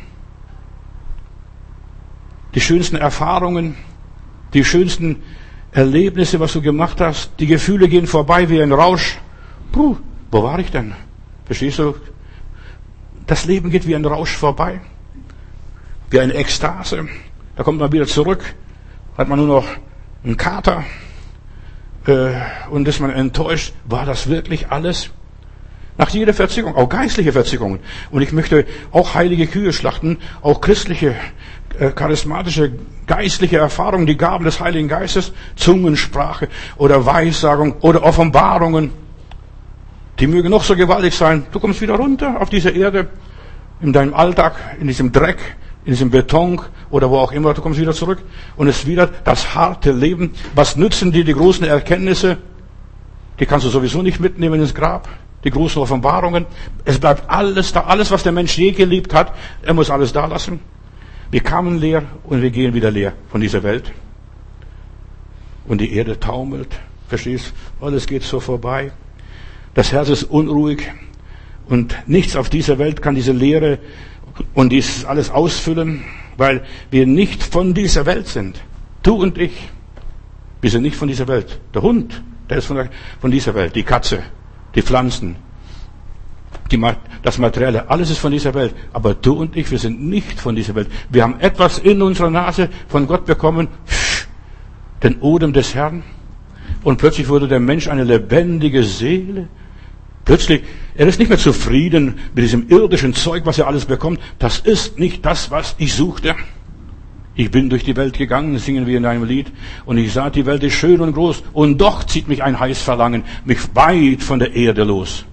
die schönsten Erfahrungen, die schönsten Erlebnisse, was du gemacht hast. Die Gefühle gehen vorbei wie ein Rausch. Puh, wo war ich denn? Verstehst du? Das Leben geht wie ein Rausch vorbei. Wie eine Ekstase. Da kommt man wieder zurück. Hat man nur noch einen Kater. Äh, und ist man enttäuscht. War das wirklich alles? Nach jeder Verzickung, auch geistliche Verzickungen. Und ich möchte auch heilige Kühe schlachten, auch christliche, äh, charismatische, geistliche Erfahrungen, die Gaben des Heiligen Geistes, Zungensprache oder Weissagung oder Offenbarungen. Die mögen noch so gewaltig sein. Du kommst wieder runter auf diese Erde, in deinem Alltag, in diesem Dreck, in diesem Beton oder wo auch immer. Du kommst wieder zurück und es ist wieder das harte Leben. Was nützen dir die großen Erkenntnisse? Die kannst du sowieso nicht mitnehmen ins Grab. Die großen Offenbarungen. Es bleibt alles da. Alles, was der Mensch je geliebt hat, er muss alles da lassen. Wir kamen leer und wir gehen wieder leer von dieser Welt. Und die Erde taumelt. Verstehst? Alles geht so vorbei. Das Herz ist unruhig und nichts auf dieser Welt kann diese Leere und dies alles ausfüllen, weil wir nicht von dieser Welt sind. Du und ich, wir sind nicht von dieser Welt. Der Hund, der ist von, der, von dieser Welt. Die Katze, die Pflanzen, die, das Materielle, alles ist von dieser Welt. Aber du und ich, wir sind nicht von dieser Welt. Wir haben etwas in unserer Nase von Gott bekommen, den Odem des Herrn. Und plötzlich wurde der Mensch eine lebendige Seele. Plötzlich, er ist nicht mehr zufrieden mit diesem irdischen Zeug, was er alles bekommt. Das ist nicht das, was ich suchte. Ich bin durch die Welt gegangen, singen wir in einem Lied, und ich sah, die Welt ist schön und groß, und doch zieht mich ein heiß Verlangen, mich weit von der Erde los.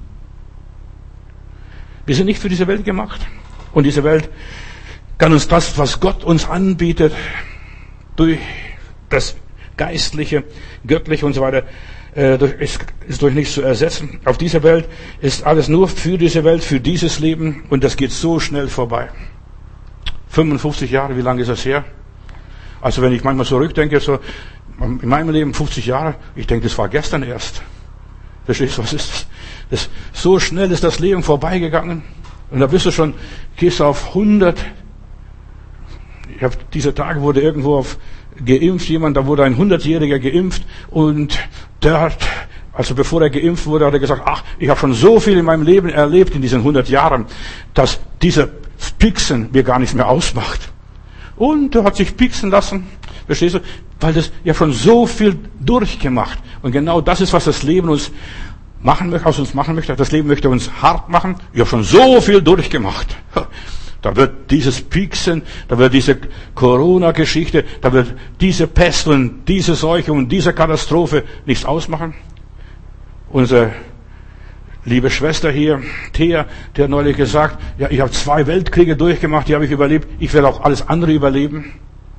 Wir sind nicht für diese Welt gemacht. Und diese Welt kann uns das, was Gott uns anbietet, durch das Geistliche, Göttliche und so weiter, ist, ist durch nichts zu ersetzen. Auf dieser Welt ist alles nur für diese Welt, für dieses Leben, und das geht so schnell vorbei. fünfundfünfzig Jahre, wie lange ist das her? Also wenn ich manchmal zurückdenke, so in meinem Leben fünfzig Jahre, ich denke, das war gestern erst. Verstehst du, was ist das? das? So schnell ist das Leben vorbeigegangen, und da bist du schon, gehst du auf hundert. Ich habe diese Tage wurde irgendwo auf geimpft, jemand, da wurde ein hundertjähriger geimpft, und der hat, also bevor er geimpft wurde, hat er gesagt, ach, ich habe schon so viel in meinem Leben erlebt in diesen hundert Jahren, dass dieser Pixen mir gar nichts mehr ausmacht. Und er hat sich pieksen lassen. Verstehst du? Weil das ja schon so viel durchgemacht. Und genau das ist, was das Leben uns machen möchte, aus uns machen möchte. Das Leben möchte uns hart machen. Ich habe schon so viel durchgemacht. Da wird dieses Pieksen, da wird diese Corona-Geschichte, da wird diese Pest und diese Seuche und diese Katastrophe nichts ausmachen. Unsere liebe Schwester hier, Thea, die hat neulich gesagt, ja, ich habe zwei Weltkriege durchgemacht, die habe ich überlebt, ich werde auch alles andere überleben.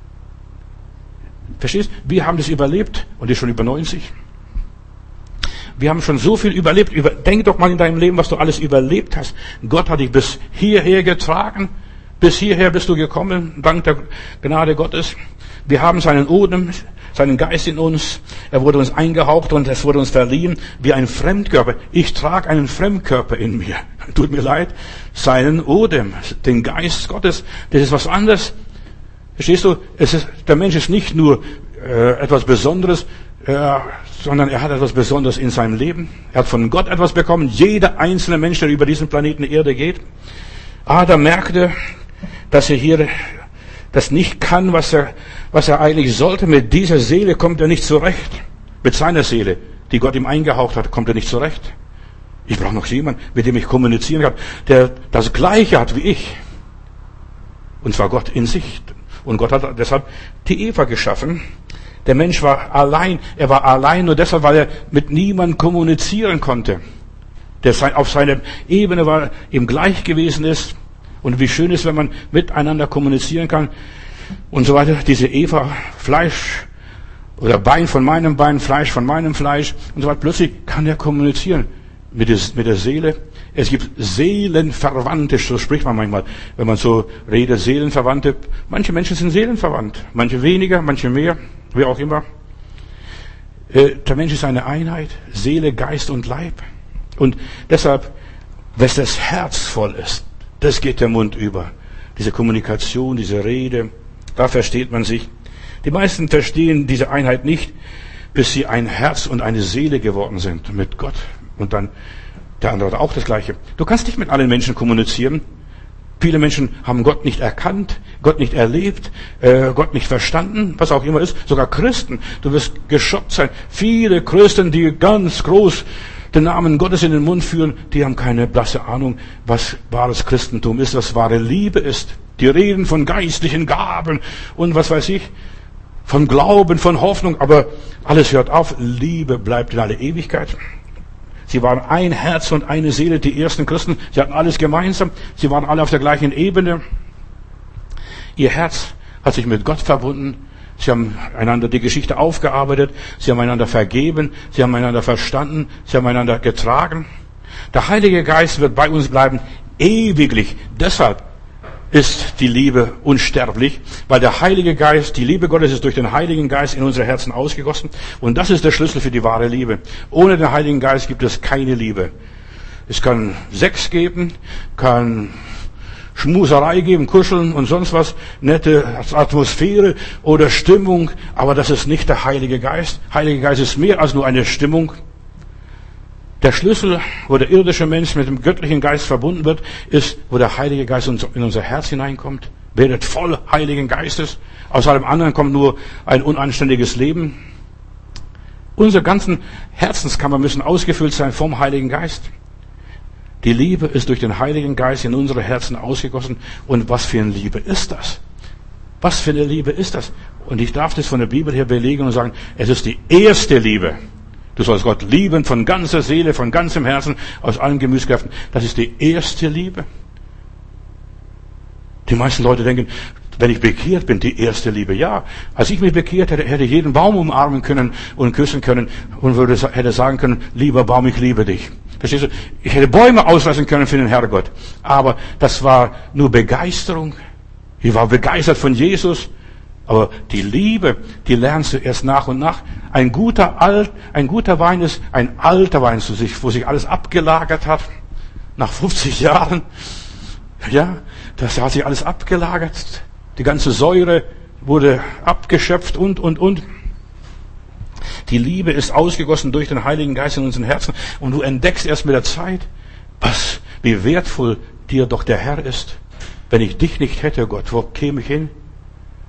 Verstehst? Wir haben das überlebt und die ist schon über neunzig. Wir haben schon so viel überlebt. Denk doch mal in deinem Leben, was du alles überlebt hast. Gott hat dich bis hierher getragen. Bis hierher bist du gekommen, dank der Gnade Gottes. Wir haben seinen Odem, seinen Geist in uns. Er wurde uns eingehaucht und es wurde uns verliehen wie ein Fremdkörper. Ich trage einen Fremdkörper in mir. Tut mir leid. Seinen Odem, den Geist Gottes. Das ist was anderes. Verstehst du? Es ist, der Mensch ist nicht nur äh, etwas Besonderes, äh, sondern er hat etwas Besonderes in seinem Leben. Er hat von Gott etwas bekommen. Jeder einzelne Mensch, der über diesen Planeten Erde geht. Adam merkte, dass er hier das nicht kann, was er, was er eigentlich sollte. Mit dieser Seele kommt er nicht zurecht. Mit seiner Seele, die Gott ihm eingehaucht hat, kommt er nicht zurecht. Ich brauche noch jemanden, mit dem ich kommunizieren kann, der das Gleiche hat wie ich. Und zwar Gott in sich. Und Gott hat deshalb die Eva geschaffen. Der Mensch war allein. Er war allein nur deshalb, weil er mit niemandem kommunizieren konnte. Der auf seiner Ebene war, ihm gleich gewesen ist. Und wie schön ist, wenn man miteinander kommunizieren kann. Und so weiter. Diese Eva, Fleisch oder Bein von meinem Bein, Fleisch von meinem Fleisch. Und so weiter. Plötzlich kann er kommunizieren mit der, mit der Seele. Es gibt Seelenverwandte, so spricht man manchmal, wenn man so redet, Seelenverwandte. Manche Menschen sind seelenverwandt, manche weniger, manche mehr, wie auch immer. Der Mensch ist eine Einheit, Seele, Geist und Leib. Und deshalb, wenn das Herz voll ist, das geht der Mund über. Diese Kommunikation, diese Rede, da versteht man sich. Die meisten verstehen diese Einheit nicht, bis sie ein Herz und eine Seele geworden sind mit Gott. Und dann der andere hat auch das Gleiche. Du kannst nicht mit allen Menschen kommunizieren. Viele Menschen haben Gott nicht erkannt, Gott nicht erlebt, äh, Gott nicht verstanden, was auch immer ist. Sogar Christen. Du wirst geschockt sein. Viele Christen, die ganz groß den Namen Gottes in den Mund führen, die haben keine blasse Ahnung, was wahres Christentum ist, was wahre Liebe ist. Die reden von geistlichen Gaben und was weiß ich, von Glauben, von Hoffnung, aber alles hört auf. Liebe bleibt in alle Ewigkeit. Sie waren ein Herz und eine Seele, die ersten Christen. Sie hatten alles gemeinsam. Sie waren alle auf der gleichen Ebene. Ihr Herz hat sich mit Gott verbunden. Sie haben einander die Geschichte aufgearbeitet. Sie haben einander vergeben. Sie haben einander verstanden. Sie haben einander getragen. Der Heilige Geist wird bei uns bleiben, ewiglich. Deshalb ist die Liebe unsterblich, weil der Heilige Geist, die Liebe Gottes ist durch den Heiligen Geist in unsere Herzen ausgegossen. Und das ist der Schlüssel für die wahre Liebe. Ohne den Heiligen Geist gibt es keine Liebe. Es kann Sex geben, kann Schmuserei geben, Kuscheln und sonst was, nette Atmosphäre oder Stimmung, aber das ist nicht der Heilige Geist. Heilige Geist ist mehr als nur eine Stimmung. Der Schlüssel, wo der irdische Mensch mit dem göttlichen Geist verbunden wird, ist, wo der Heilige Geist in unser Herz hineinkommt. Werdet voll Heiligen Geistes. Aus allem anderen kommt nur ein unanständiges Leben. Unsere ganzen Herzenskammer müssen ausgefüllt sein vom Heiligen Geist. Die Liebe ist durch den Heiligen Geist in unsere Herzen ausgegossen. Und was für eine Liebe ist das? Was für eine Liebe ist das? Und ich darf das von der Bibel her belegen und sagen, es ist die erste Liebe. Du sollst Gott lieben von ganzer Seele, von ganzem Herzen, aus allen Gemütskräften. Das ist die erste Liebe. Die meisten Leute denken, wenn ich bekehrt bin, die erste Liebe. Ja, als ich mich bekehrt hätte, hätte ich jeden Baum umarmen können und küssen können und würde, hätte sagen können, lieber Baum, ich liebe dich. Verstehst du? Ich hätte Bäume auslassen können für den Herrgott. Aber das war nur Begeisterung. Ich war begeistert von Jesus. Aber die Liebe, die lernst du erst nach und nach. Ein guter, alt, ein guter Wein ist ein alter Wein, wo sich alles abgelagert hat. Nach fünfzig Jahren. Ja, das hat sich alles abgelagert. Die ganze Säure wurde abgeschöpft und, und, und. Die Liebe ist ausgegossen durch den Heiligen Geist in unseren Herzen. Und du entdeckst erst mit der Zeit, was, wie wertvoll dir doch der Herr ist. Wenn ich dich nicht hätte, Gott, wo käme ich hin?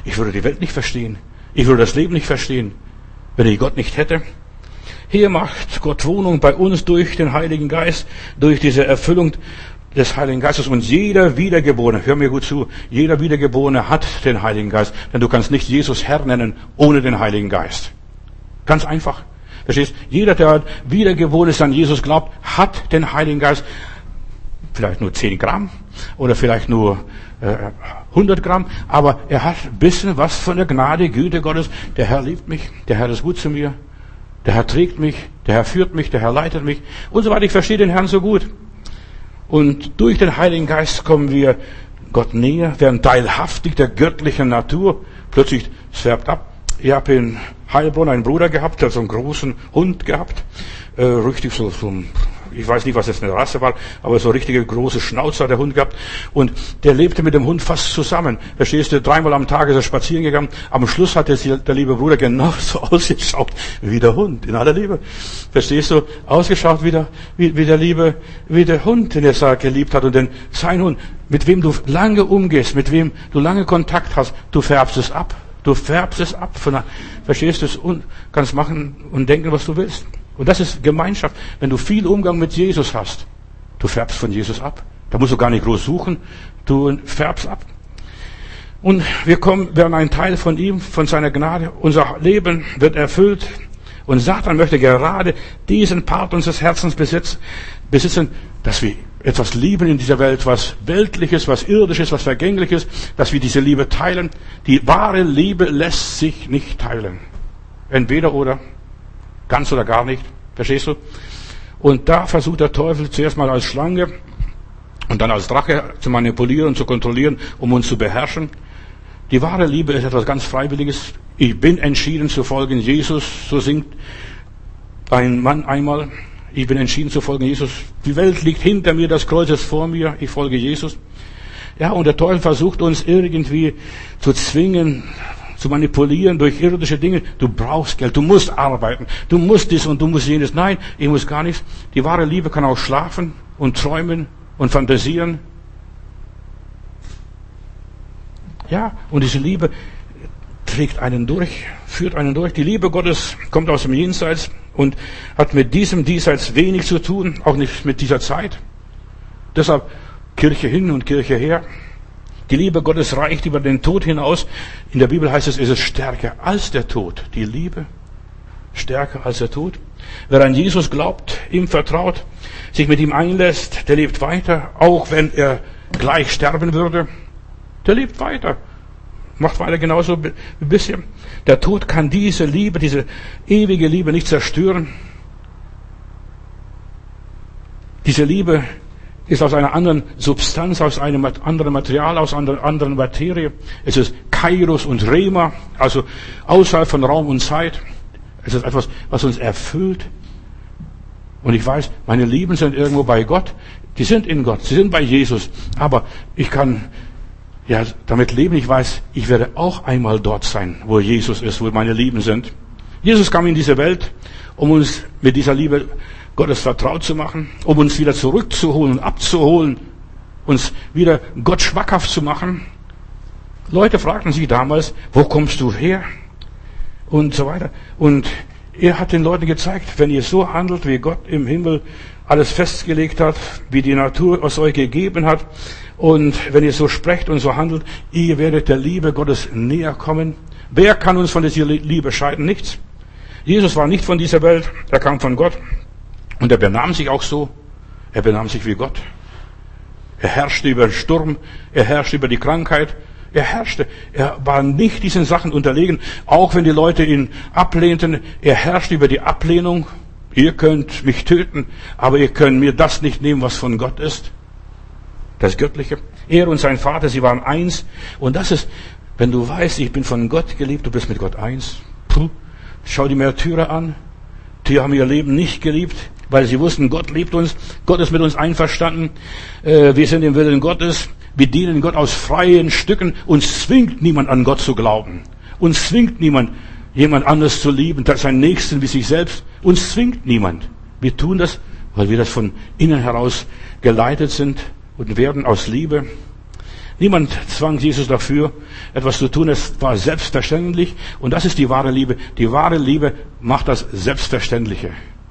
Ich würde die Welt nicht verstehen. Ich würde das Leben nicht verstehen, wenn ich Gott nicht hätte. Hier macht Gott Wohnung bei uns durch den Heiligen Geist, durch diese Erfüllung des Heiligen Geistes. Und jeder Wiedergeborene, hör mir gut zu, jeder Wiedergeborene hat den Heiligen Geist. Denn du kannst nicht Jesus Herr nennen ohne den Heiligen Geist. Ganz einfach. Verstehst? Jeder, der wiedergeboren ist, an Jesus glaubt, hat den Heiligen Geist. Vielleicht nur zehn Gramm oder vielleicht nur äh, hundert Gramm, aber er hat ein bisschen was von der Gnade, Güte Gottes. Der Herr liebt mich, der Herr ist gut zu mir, der Herr trägt mich, der Herr führt mich, der Herr leitet mich und so weiter. Ich verstehe den Herrn so gut. Und durch den Heiligen Geist kommen wir Gott näher, werden teilhaftig der göttlichen Natur. Plötzlich es färbt ab. Ich habe in Heilbronn einen Bruder gehabt, der hat so einen großen Hund gehabt, äh, richtig so, so ich weiß nicht, was das eine Rasse war, aber so richtige große Schnauze hat der Hund gehabt. Und der lebte mit dem Hund fast zusammen. Verstehst du, dreimal am Tag ist er spazieren gegangen. Am Schluss hat der liebe Bruder genauso ausgeschaut wie der Hund, in aller Liebe. Verstehst du, ausgeschaut wie der, wie, wie der liebe, wie der Hund, den er geliebt hat. Und denn sein Hund, mit wem du lange umgehst, mit wem du lange Kontakt hast, du färbst es ab. Du färbst es ab. Von der, verstehst du es und kannst machen und denken, was du willst. Und das ist Gemeinschaft. Wenn du viel Umgang mit Jesus hast, du färbst von Jesus ab. Da musst du gar nicht groß suchen. Du färbst ab. Und wir kommen, werden ein Teil von ihm, von seiner Gnade. Unser Leben wird erfüllt. Und Satan möchte gerade diesen Part unseres Herzens besitzen, besitzen, dass wir etwas lieben in dieser Welt, was Weltliches, was Irdisches, was Vergängliches, dass wir diese Liebe teilen. Die wahre Liebe lässt sich nicht teilen. Entweder oder. Ganz oder gar nicht. Verstehst du? Und da versucht der Teufel zuerst mal als Schlange und dann als Drache zu manipulieren und zu kontrollieren, um uns zu beherrschen. Die wahre Liebe ist etwas ganz Freiwilliges. Ich bin entschieden zu folgen Jesus. So singt ein Mann einmal. Ich bin entschieden zu folgen Jesus. Die Welt liegt hinter mir, das Kreuz ist vor mir. Ich folge Jesus. Ja, und der Teufel versucht uns irgendwie zu zwingen, zu manipulieren durch irdische Dinge. Du brauchst Geld, du musst arbeiten, du musst dies und du musst jenes. Nein, ich muss gar nichts. Die wahre Liebe kann auch schlafen und träumen und fantasieren. Ja, und diese Liebe trägt einen durch, führt einen durch. Die Liebe Gottes kommt aus dem Jenseits und hat mit diesem Diesseits wenig zu tun, auch nicht mit dieser Zeit. Deshalb Kirche hin und Kirche her. Die Liebe Gottes reicht über den Tod hinaus. In der Bibel heißt es, es ist stärker als der Tod. Die Liebe stärker als der Tod. Wer an Jesus glaubt, ihm vertraut, sich mit ihm einlässt, der lebt weiter, auch wenn er gleich sterben würde. Der lebt weiter. Macht weiter genauso wie bisher. Der Tod kann diese Liebe, diese ewige Liebe nicht zerstören. Diese Liebe ist aus einer anderen Substanz, aus einem anderen Material, aus einer anderen Materie. Es ist Kairos und Rema, also außerhalb von Raum und Zeit. Es ist etwas, was uns erfüllt. Und ich weiß, meine Lieben sind irgendwo bei Gott. Die sind in Gott, sie sind bei Jesus. Aber ich kann ja damit leben. Ich weiß, ich werde auch einmal dort sein, wo Jesus ist, wo meine Lieben sind. Jesus kam in diese Welt, um uns mit dieser Liebe Gottes vertraut zu machen, um uns wieder zurückzuholen, abzuholen, uns wieder Gott schmackhaft zu machen. Leute fragten sich damals, wo kommst du her? Und so weiter. Und er hat den Leuten gezeigt, wenn ihr so handelt, wie Gott im Himmel alles festgelegt hat, wie die Natur aus euch gegeben hat, und wenn ihr so sprecht und so handelt, ihr werdet der Liebe Gottes näher kommen. Wer kann uns von dieser Liebe scheiden? Nichts. Jesus war nicht von dieser Welt, er kam von Gott. Und er benahm sich auch so. Er benahm sich wie Gott. Er herrschte über den Sturm. Er herrschte über die Krankheit. Er herrschte. Er war nicht diesen Sachen unterlegen. Auch wenn die Leute ihn ablehnten. Er herrschte über die Ablehnung. Ihr könnt mich töten, aber ihr könnt mir das nicht nehmen, was von Gott ist. Das Göttliche. Er und sein Vater, sie waren eins. Und das ist, wenn du weißt, ich bin von Gott geliebt, du bist mit Gott eins. Puh. Schau die Märtyrer an. Die haben ihr Leben nicht geliebt, weil sie wussten, Gott liebt uns, Gott ist mit uns einverstanden, äh, wir sind im Willen Gottes, wir dienen Gott aus freien Stücken, uns zwingt niemand an Gott zu glauben, uns zwingt niemand, jemand anderes zu lieben, seinen Nächsten wie sich selbst, uns zwingt niemand. Wir tun das, weil wir das von innen heraus geleitet sind und werden aus Liebe. Niemand zwang Jesus dafür, etwas zu tun. Es war selbstverständlich. Und das ist die wahre Liebe. Die wahre Liebe macht das Selbstverständliche.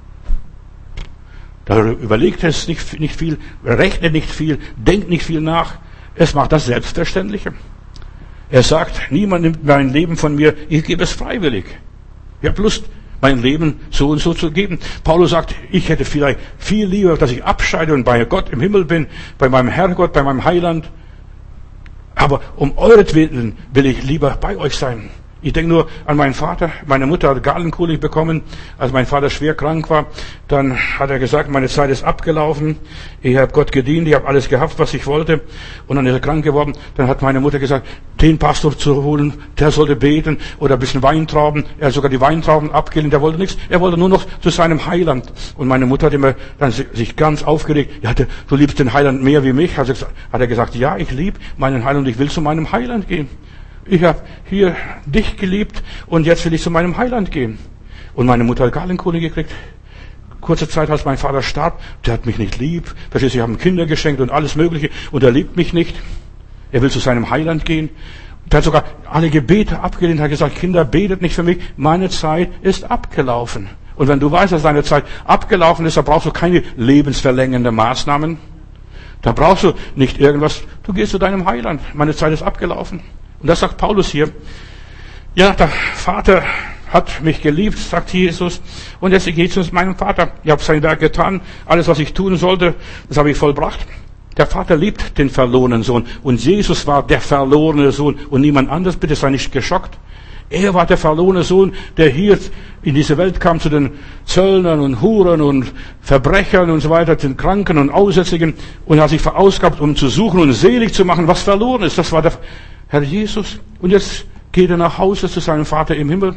Da überlegt es nicht, nicht viel, rechnet nicht viel, denkt nicht viel nach. Es macht das Selbstverständliche. Er sagt, niemand nimmt mein Leben von mir, ich gebe es freiwillig. Ich habe Lust, mein Leben so und so zu geben. Paulus sagt, ich hätte vielleicht viel lieber, dass ich abscheide und bei Gott im Himmel bin, bei meinem Herrgott, bei meinem Heiland. Aber um euretwillen will ich lieber bei euch sein. Ich denke nur an meinen Vater. Meine Mutter hat Gallenkolik bekommen, als mein Vater schwer krank war. Dann hat er gesagt, meine Zeit ist abgelaufen. Ich habe Gott gedient, ich habe alles gehabt, was ich wollte. Und dann ist er krank geworden. Dann hat meine Mutter gesagt, den Pastor zu holen, der sollte beten oder ein bisschen Weintrauben. Er hat sogar die Weintrauben abgelehnt, er wollte nichts. Er wollte nur noch zu seinem Heiland. Und meine Mutter hat immer dann sich ganz aufgeregt. Ja, du liebst den Heiland mehr wie mich. Hat er gesagt, ja, ich liebe meinen Heiland und ich will zu meinem Heiland gehen. Ich habe hier dich geliebt und jetzt will ich zu meinem Heiland gehen. Und meine Mutter hat Gallenkolik gekriegt. Kurze Zeit, als mein Vater starb, der hat mich nicht lieb. Verstehst du, ich habe ihm Kinder geschenkt und alles Mögliche und er liebt mich nicht. Er will zu seinem Heiland gehen. Der hat sogar alle Gebete abgelehnt, hat gesagt, Kinder, betet nicht für mich, meine Zeit ist abgelaufen. Und wenn du weißt, dass deine Zeit abgelaufen ist, dann brauchst du keine lebensverlängernde Maßnahmen. Da brauchst du nicht irgendwas. Du gehst zu deinem Heiland. Meine Zeit ist abgelaufen. Und das sagt Paulus hier. Ja, der Vater hat mich geliebt, sagt Jesus. Und jetzt gehe ich zu meinem Vater. Ich habe sein Werk getan. Alles, was ich tun sollte, das habe ich vollbracht. Der Vater liebt den verlorenen Sohn. Und Jesus war der verlorene Sohn und niemand anderes. Bitte sei nicht geschockt. Er war der verlorene Sohn, der hier in diese Welt kam zu den Zöllnern und Huren und Verbrechern und so weiter, den Kranken und Aussätzigen und hat sich verausgabt, um zu suchen und selig zu machen, was verloren ist. Das war der Herr Jesus. Und jetzt geht er nach Hause zu seinem Vater im Himmel.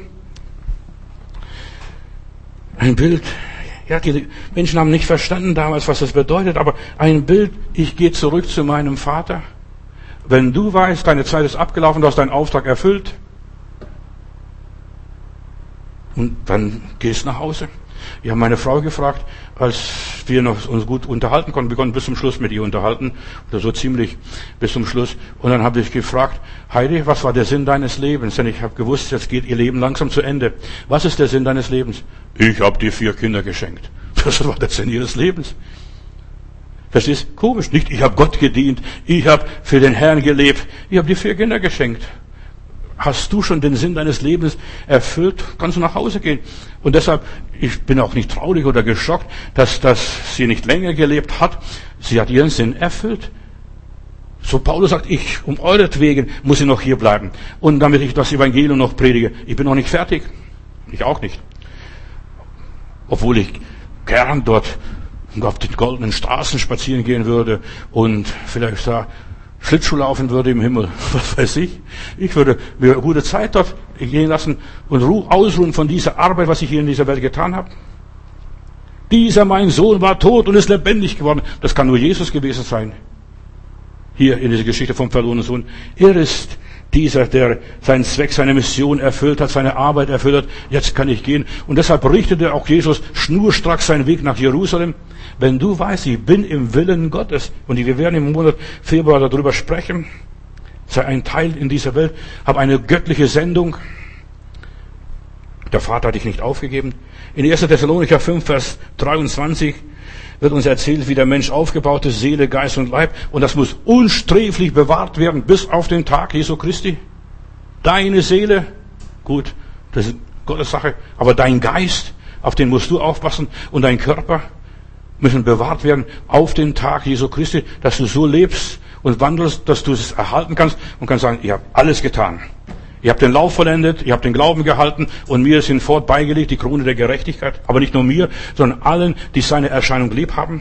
Ein Bild. Ja, die Menschen haben nicht verstanden damals, was das bedeutet, aber ein Bild, ich gehe zurück zu meinem Vater. Wenn du weißt, deine Zeit ist abgelaufen, du hast deinen Auftrag erfüllt, und dann gehst du nach Hause. Ich habe meine Frau gefragt, als wir noch uns gut unterhalten konnten, wir konnten bis zum Schluss mit ihr unterhalten, oder so ziemlich bis zum Schluss. Und dann habe ich gefragt, Heidi, was war der Sinn deines Lebens? Denn ich habe gewusst, jetzt geht ihr Leben langsam zu Ende. Was ist der Sinn deines Lebens? Ich habe dir vier Kinder geschenkt. Das war der Sinn ihres Lebens. Verstehst du? Komisch, nicht ich habe Gott gedient, ich habe für den Herrn gelebt, ich habe dir vier Kinder geschenkt. Hast du schon den Sinn deines Lebens erfüllt, kannst du nach Hause gehen. Und deshalb, ich bin auch nicht traurig oder geschockt, dass, dass sie nicht länger gelebt hat. Sie hat ihren Sinn erfüllt. So Paulus sagt, ich, um euretwegen muss ich noch hier bleiben. Und damit ich das Evangelium noch predige. Ich bin noch nicht fertig. Ich auch nicht. Obwohl ich gern dort auf den goldenen Straßen spazieren gehen würde und vielleicht da Schlittschuh laufen würde im Himmel, was weiß ich. Ich würde mir eine gute Zeit dort gehen lassen und ausruhen von dieser Arbeit, was ich hier in dieser Welt getan habe. Dieser mein Sohn war tot und ist lebendig geworden. Das kann nur Jesus gewesen sein. Hier in dieser Geschichte vom verlorenen Sohn. Er ist dieser, der seinen Zweck, seine Mission erfüllt hat, seine Arbeit erfüllt hat. Jetzt kann ich gehen. Und deshalb richtete auch Jesus schnurstracks seinen Weg nach Jerusalem. Wenn du weißt, ich bin im Willen Gottes, und wir werden im Monat Februar darüber sprechen, sei ein Teil in dieser Welt, habe eine göttliche Sendung. Der Vater hat dich nicht aufgegeben. In erster Thessalonicher fünf, Vers dreiundzwanzig wird uns erzählt, wie der Mensch aufgebaut ist, Seele, Geist und Leib. Und das muss unsträflich bewahrt werden bis auf den Tag Jesu Christi. Deine Seele, gut, das ist Gottes Sache, aber dein Geist, auf den musst du aufpassen, und dein Körper müssen bewahrt werden auf den Tag Jesu Christi, dass du so lebst und wandelst, dass du es erhalten kannst und kannst sagen, ich habe alles getan. Ich habe den Lauf vollendet, ich habe den Glauben gehalten und mir ist hinfort beigelegt die Krone der Gerechtigkeit. Aber nicht nur mir, sondern allen, die seine Erscheinung lieb haben.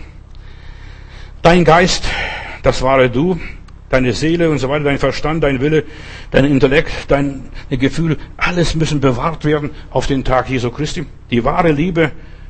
Dein Geist, das wahre Du, deine Seele und so weiter, dein Verstand, dein Wille, dein Intellekt, deine Gefühle, alles müssen bewahrt werden auf den Tag Jesu Christi. Die wahre Liebe,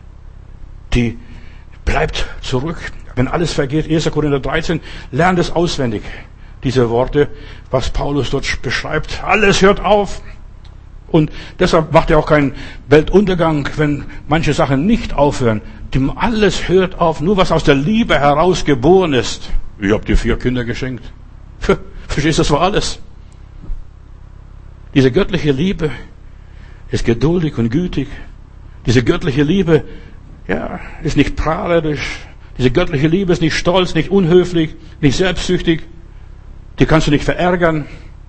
die bleibt zurück. Wenn alles vergeht, erster Korinther dreizehn, lernt es auswendig. Diese Worte, was Paulus dort beschreibt, alles hört auf. Und deshalb macht er auch keinen Weltuntergang, wenn manche Sachen nicht aufhören. Alles hört auf, nur was aus der Liebe heraus geboren ist. Ich habe dir vier Kinder geschenkt. Verstehst du, das war alles. Diese göttliche Liebe ist geduldig und gütig. Diese göttliche Liebe, ja, ist nicht prahlerisch. Diese göttliche Liebe ist nicht stolz, nicht unhöflich, nicht selbstsüchtig. Die kannst du nicht verärgern.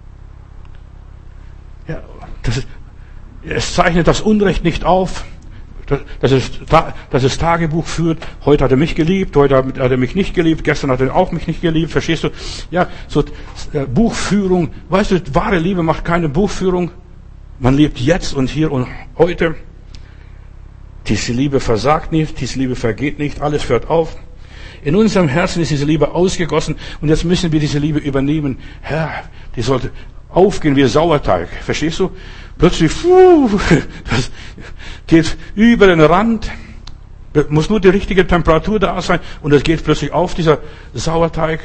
Ja, das ist, es zeichnet das Unrecht nicht auf. Dass es, dass es Tagebuch führt. Heute hat er mich geliebt, heute hat er mich nicht geliebt, gestern hat er auch mich nicht geliebt. Verstehst du? Ja, so äh, Buchführung. Weißt du, wahre Liebe macht keine Buchführung. Man lebt jetzt und hier und heute. Diese Liebe versagt nicht, diese Liebe vergeht nicht, alles hört auf. In unserem Herzen ist diese Liebe ausgegossen und jetzt müssen wir diese Liebe übernehmen. Herr, die sollte aufgehen wie Sauerteig. Verstehst du? Plötzlich, puh, das geht über den Rand. Muss nur die richtige Temperatur da sein und es geht plötzlich auf, dieser Sauerteig.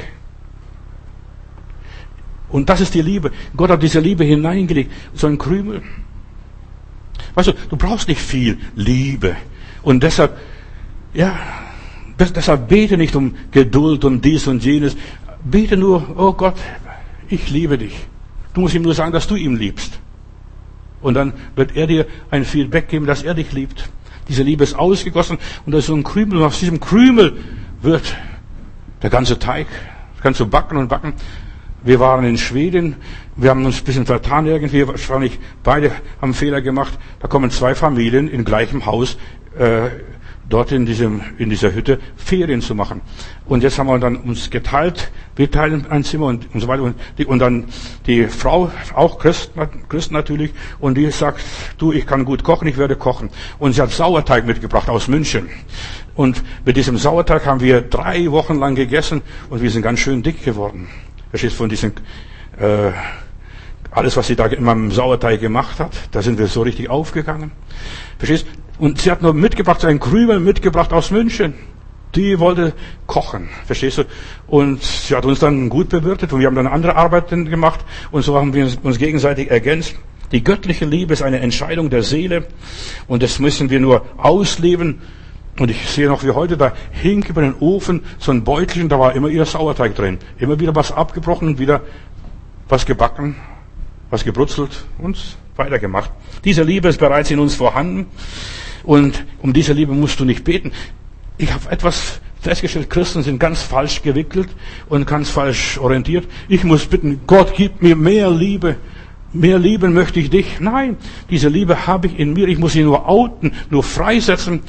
Und das ist die Liebe. Gott hat diese Liebe hineingelegt. So ein Krümel. Weißt du, du brauchst nicht viel Liebe. Und deshalb, ja, deshalb bete nicht um Geduld und dies und jenes. Bete nur, oh Gott, ich liebe dich. Du musst ihm nur sagen, dass du ihn liebst. Und dann wird er dir ein Feedback geben, dass er dich liebt. Diese Liebe ist ausgegossen und da ist so ein Krümel. Und aus diesem Krümel wird der ganze Teig. Das kannst du backen und backen. Wir waren in Schweden. Wir haben uns ein bisschen vertan irgendwie. Wahrscheinlich beide haben Fehler gemacht. Da kommen zwei Familien in gleichem Haus äh, dort in diesem in dieser Hütte Ferien zu machen. Und jetzt haben wir dann uns geteilt, wir teilen ein Zimmer und, und so weiter. Und, die, und dann die Frau, auch Christ, Christ natürlich, und die sagt, du, ich kann gut kochen, ich werde kochen. Und sie hat Sauerteig mitgebracht aus München. Und mit diesem Sauerteig haben wir drei Wochen lang gegessen und wir sind ganz schön dick geworden. Verstehst du, von diesem, äh, alles, was sie da immer im Sauerteig gemacht hat, da sind wir so richtig aufgegangen. Verstehst du? Und sie hat nur mitgebracht, einen Krümel mitgebracht aus München. Die wollte kochen, verstehst du? Und sie hat uns dann gut bewirtet und wir haben dann andere Arbeiten gemacht und so haben wir uns gegenseitig ergänzt. Die göttliche Liebe ist eine Entscheidung der Seele und das müssen wir nur ausleben. Und ich sehe noch wie heute, da hing über den Ofen so ein Beutelchen, da war immer ihr Sauerteig drin. Immer wieder was abgebrochen und wieder was gebacken, was gebrutzelt und weitergemacht. Diese Liebe ist bereits in uns vorhanden. Und um diese Liebe musst du nicht beten. Ich habe etwas festgestellt, Christen sind ganz falsch gewickelt und ganz falsch orientiert. Ich muss bitten, Gott, gib mir mehr Liebe. Mehr lieben möchte ich dich. Nein, diese Liebe habe ich in mir. Ich muss sie nur outen, nur freisetzen,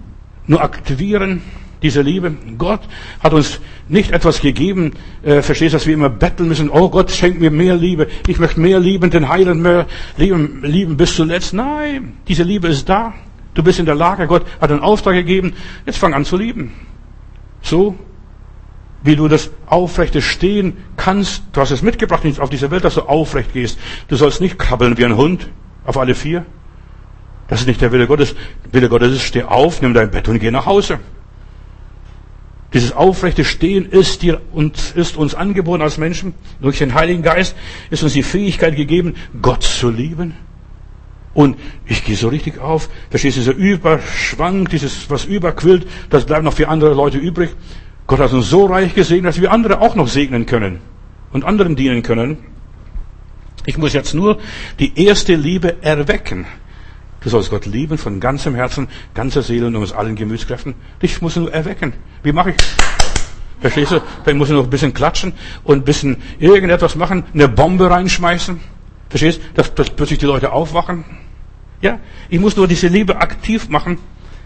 nur aktivieren. Diese Liebe. Gott hat uns nicht etwas gegeben, äh, verstehst du, dass wir immer betteln müssen. Oh Gott, schenk mir mehr Liebe. Ich möchte mehr lieben, den Heiland mehr lieben, lieben bis zuletzt. Nein, diese Liebe ist da. Du bist in der Lage, Gott hat einen Auftrag gegeben, jetzt fang an zu lieben. So, wie du das aufrechte Stehen kannst, du hast es mitgebracht auf diese Welt, dass du aufrecht gehst. Du sollst nicht krabbeln wie ein Hund, auf alle vier. Das ist nicht der Wille Gottes. Der Wille Gottes ist, steh auf, nimm dein Bett und geh nach Hause. Dieses aufrechte Stehen ist dir und ist uns angeboten als Menschen. Durch den Heiligen Geist ist uns die Fähigkeit gegeben, Gott zu lieben. Und ich gehe so richtig auf, verstehst du, dieser Überschwang, dieses, was überquillt, das bleibt noch für andere Leute übrig. Gott hat uns so reich gesegnet, dass wir andere auch noch segnen können und anderen dienen können. Ich muss jetzt nur die erste Liebe erwecken. Du sollst Gott lieben von ganzem Herzen, ganzer Seele und aus allen Gemütskräften. Ich muss nur erwecken. Wie mache ich? Verstehst du? Dann muss ich noch ein bisschen klatschen und ein bisschen irgendetwas machen, eine Bombe reinschmeißen. Verstehst du? Dass, dass plötzlich die Leute aufwachen. Ja, ich muss nur diese Liebe aktiv machen.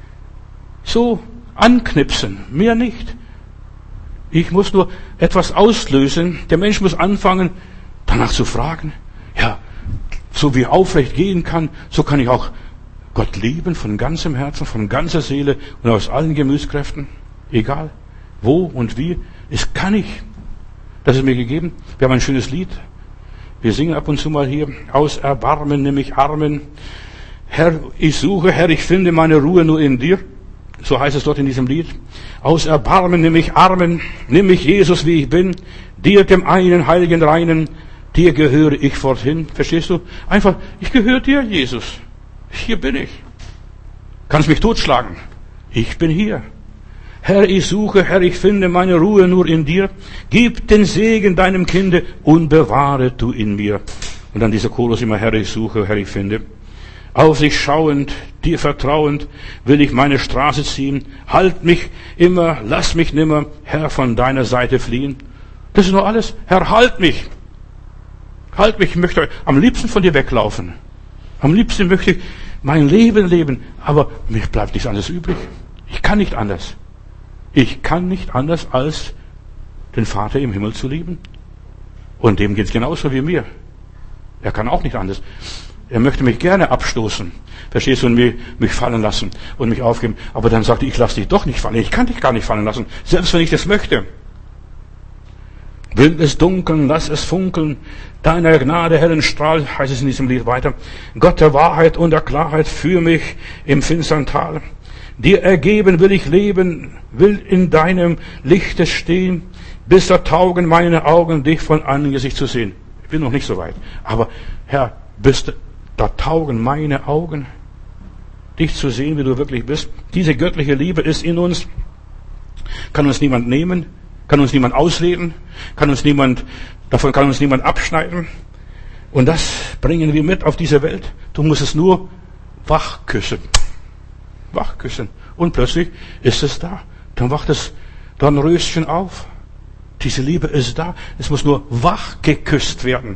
So anknipsen, mehr nicht. Ich muss nur etwas auslösen. Der Mensch muss anfangen, danach zu fragen. Ja, so wie aufrecht gehen kann, so kann ich auch Gott lieben von ganzem Herzen, von ganzer Seele und aus allen Gemütskräften. Egal, wo und wie. Es kann ich. Das ist mir gegeben. Wir haben ein schönes Lied. Wir singen ab und zu mal hier. Aus Erbarmen nimm ich Armen. Herr, ich suche, Herr, ich finde meine Ruhe nur in dir. So heißt es dort in diesem Lied. Aus Erbarmen nimm ich Armen. Nimm mich, Jesus, wie ich bin. Dir, dem einen heiligen Reinen. Dir gehöre ich forthin. Verstehst du? Einfach, ich gehöre dir, Jesus. Hier bin ich. Kannst mich totschlagen. Ich bin hier. Herr, ich suche, Herr, ich finde meine Ruhe nur in dir. Gib den Segen deinem Kinde und bewahre du in mir. Und dann dieser Chorus immer, Herr, ich suche, Herr, ich finde. Auf dich schauend, dir vertrauend, will ich meine Straße ziehen. Halt mich immer, lass mich nimmer, Herr, von deiner Seite fliehen. Das ist nur alles. Herr, halt mich. Halt mich, ich möchte am liebsten von dir weglaufen. Am liebsten möchte ich mein Leben leben, aber mir bleibt nichts anderes übrig. Ich kann nicht anders. Ich kann nicht anders, als den Vater im Himmel zu lieben. Und dem geht's genauso wie mir. Er kann auch nicht anders. Er möchte mich gerne abstoßen. Verstehst du? Und mich, mich fallen lassen und mich aufgeben. Aber dann sagt er, ich lasse dich doch nicht fallen. Ich kann dich gar nicht fallen lassen. Selbst wenn ich das möchte. Will es dunkeln, lass es funkeln. Deiner Gnade hellen Strahl, heißt es in diesem Lied weiter. Gott der Wahrheit und der Klarheit, für mich im finstern Tal. Dir ergeben will ich leben, will in deinem Lichte stehen, bis da taugen meine Augen, dich von Angesicht zu sehen. Ich bin noch nicht so weit. Aber Herr, bis da taugen meine Augen, dich zu sehen, wie du wirklich bist. Diese göttliche Liebe ist in uns. Kann uns niemand nehmen, kann uns niemand ausreden, kann uns niemand, davon kann uns niemand abschneiden. Und das bringen wir mit auf diese Welt. Du musst es nur wachküssen. Wachküssen. Und plötzlich ist es da. Dann wacht das Dornröschen auf. Diese Liebe ist da. Es muss nur wach geküsst werden.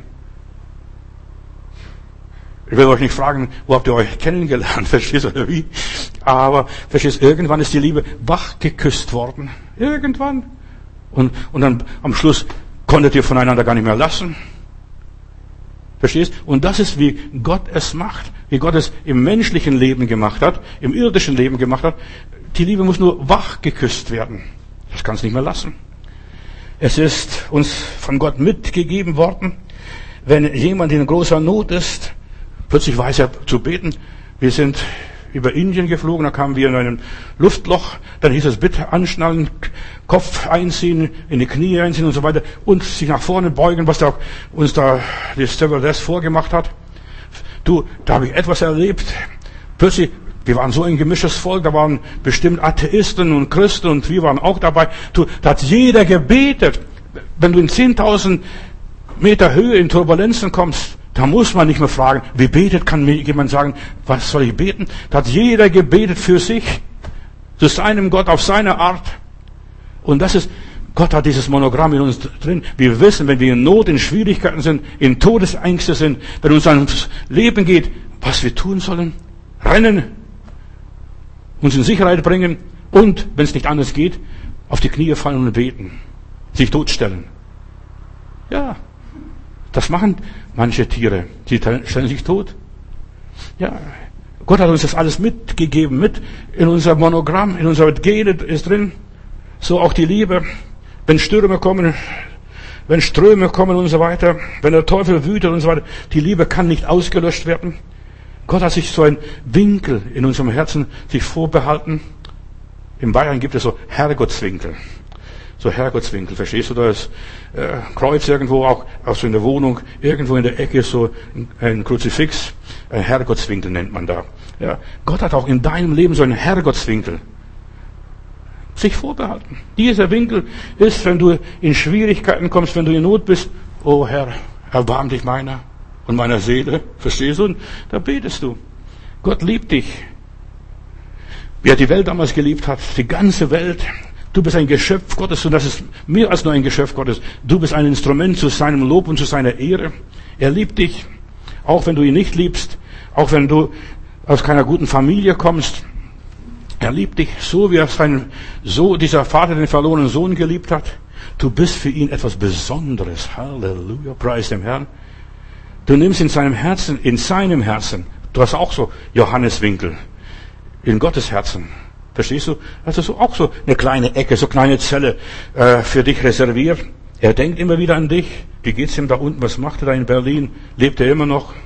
Ich will euch nicht fragen, wo habt ihr euch kennengelernt, verstehst du, oder wie? Aber, verstehst du, irgendwann ist die Liebe wach geküsst worden. Irgendwann. Und, und dann am Schluss konntet ihr voneinander gar nicht mehr lassen. Verstehst? Und das ist, wie Gott es macht. Wie Gott es im menschlichen Leben gemacht hat, im irdischen Leben gemacht hat. Die Liebe muss nur wach geküsst werden. Das kann es nicht mehr lassen. Es ist uns von Gott mitgegeben worden, wenn jemand in großer Not ist, plötzlich weiß er zu beten. Wir sind über Indien geflogen, da kamen wir in ein Luftloch, dann hieß es bitte anschnallen, Kopf einziehen, in die Knie einziehen und so weiter und sich nach vorne beugen, was da uns da die Stewardess vorgemacht hat. Du, da habe ich etwas erlebt. Plötzlich, wir waren so ein gemischtes Volk, da waren bestimmt Atheisten und Christen und wir waren auch dabei. Du, da hat jeder gebetet. Wenn du in zehntausend Meter Höhe in Turbulenzen kommst, da muss man nicht mehr fragen, wie betet, kann mir jemand sagen, was soll ich beten? Da hat jeder gebetet für sich, zu seinem Gott, auf seine Art. Und das ist, Gott hat dieses Monogramm in uns drin. Wir wissen, wenn wir in Not, in Schwierigkeiten sind, in Todesängste sind, wenn uns ans Leben geht, was wir tun sollen. Rennen, uns in Sicherheit bringen und, wenn es nicht anders geht, auf die Knie fallen und beten. Sich totstellen. Ja. Das machen manche Tiere. Sie stellen sich tot. Ja, Gott hat uns das alles mitgegeben, mit in unser Monogramm, in unser Gene ist drin. So auch die Liebe. Wenn Stürme kommen, wenn Ströme kommen und so weiter, wenn der Teufel wütet und so weiter, die Liebe kann nicht ausgelöscht werden. Gott hat sich so einen Winkel in unserem Herzen sich vorbehalten. In Bayern gibt es so Herrgottswinkel. So Herrgottswinkel, verstehst du, da ist äh, Kreuz irgendwo, auch, auch so in der Wohnung, irgendwo in der Ecke ist so ein, ein Kruzifix, ein Herrgottswinkel nennt man da. Ja, Gott hat auch in deinem Leben so einen Herrgottswinkel sich vorbehalten. Dieser Winkel ist, wenn du in Schwierigkeiten kommst, wenn du in Not bist, oh Herr, erbarm dich meiner und meiner Seele, verstehst du, und da betest du. Gott liebt dich. Wie er die Welt damals geliebt hat, die ganze Welt. Du bist ein Geschöpf Gottes und das ist mehr als nur ein Geschöpf Gottes. Du bist ein Instrument zu seinem Lob und zu seiner Ehre. Er liebt dich, auch wenn du ihn nicht liebst, auch wenn du aus keiner guten Familie kommst. Er liebt dich so, wie er seinen, so dieser Vater den verlorenen Sohn geliebt hat. Du bist für ihn etwas Besonderes. Halleluja, preis dem Herrn. Du nimmst in seinem Herzen, in seinem Herzen, du hast auch so Johanneswinkel in Gottes Herzen. Verstehst du? Also so auch so eine kleine Ecke, so kleine Zelle äh, für dich reserviert. Er denkt immer wieder an dich. Wie geht's ihm da unten? Was macht er da in Berlin? Lebt er immer noch?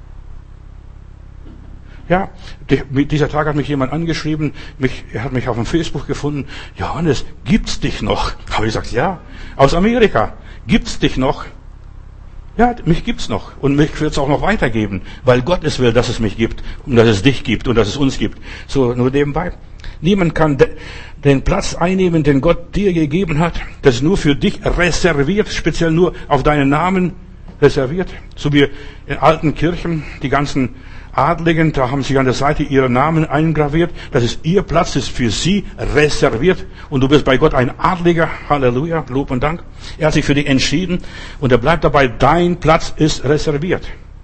Ja, die, dieser Tag hat mich jemand angeschrieben. Mich, er hat mich auf dem Facebook gefunden. Johannes, gibt's dich noch? Habe ich gesagt, ja. Aus Amerika. Gibt's dich noch? Ja, mich gibt's noch. Und mich wird's auch noch weitergeben. Weil Gott es will, dass es mich gibt. Und dass es dich gibt. Und dass es uns gibt. So, nur nebenbei. Niemand kann de, den Platz einnehmen, den Gott dir gegeben hat. Das ist nur für dich reserviert, speziell nur auf deinen Namen reserviert. So wie in alten Kirchen, die ganzen Adligen, da haben sich an der Seite ihre Namen eingraviert. Das ist ihr Platz, das ist für sie reserviert. Und du bist bei Gott ein Adliger. Halleluja, Lob und Dank. Er hat sich für dich entschieden und er bleibt dabei, dein Platz ist reserviert.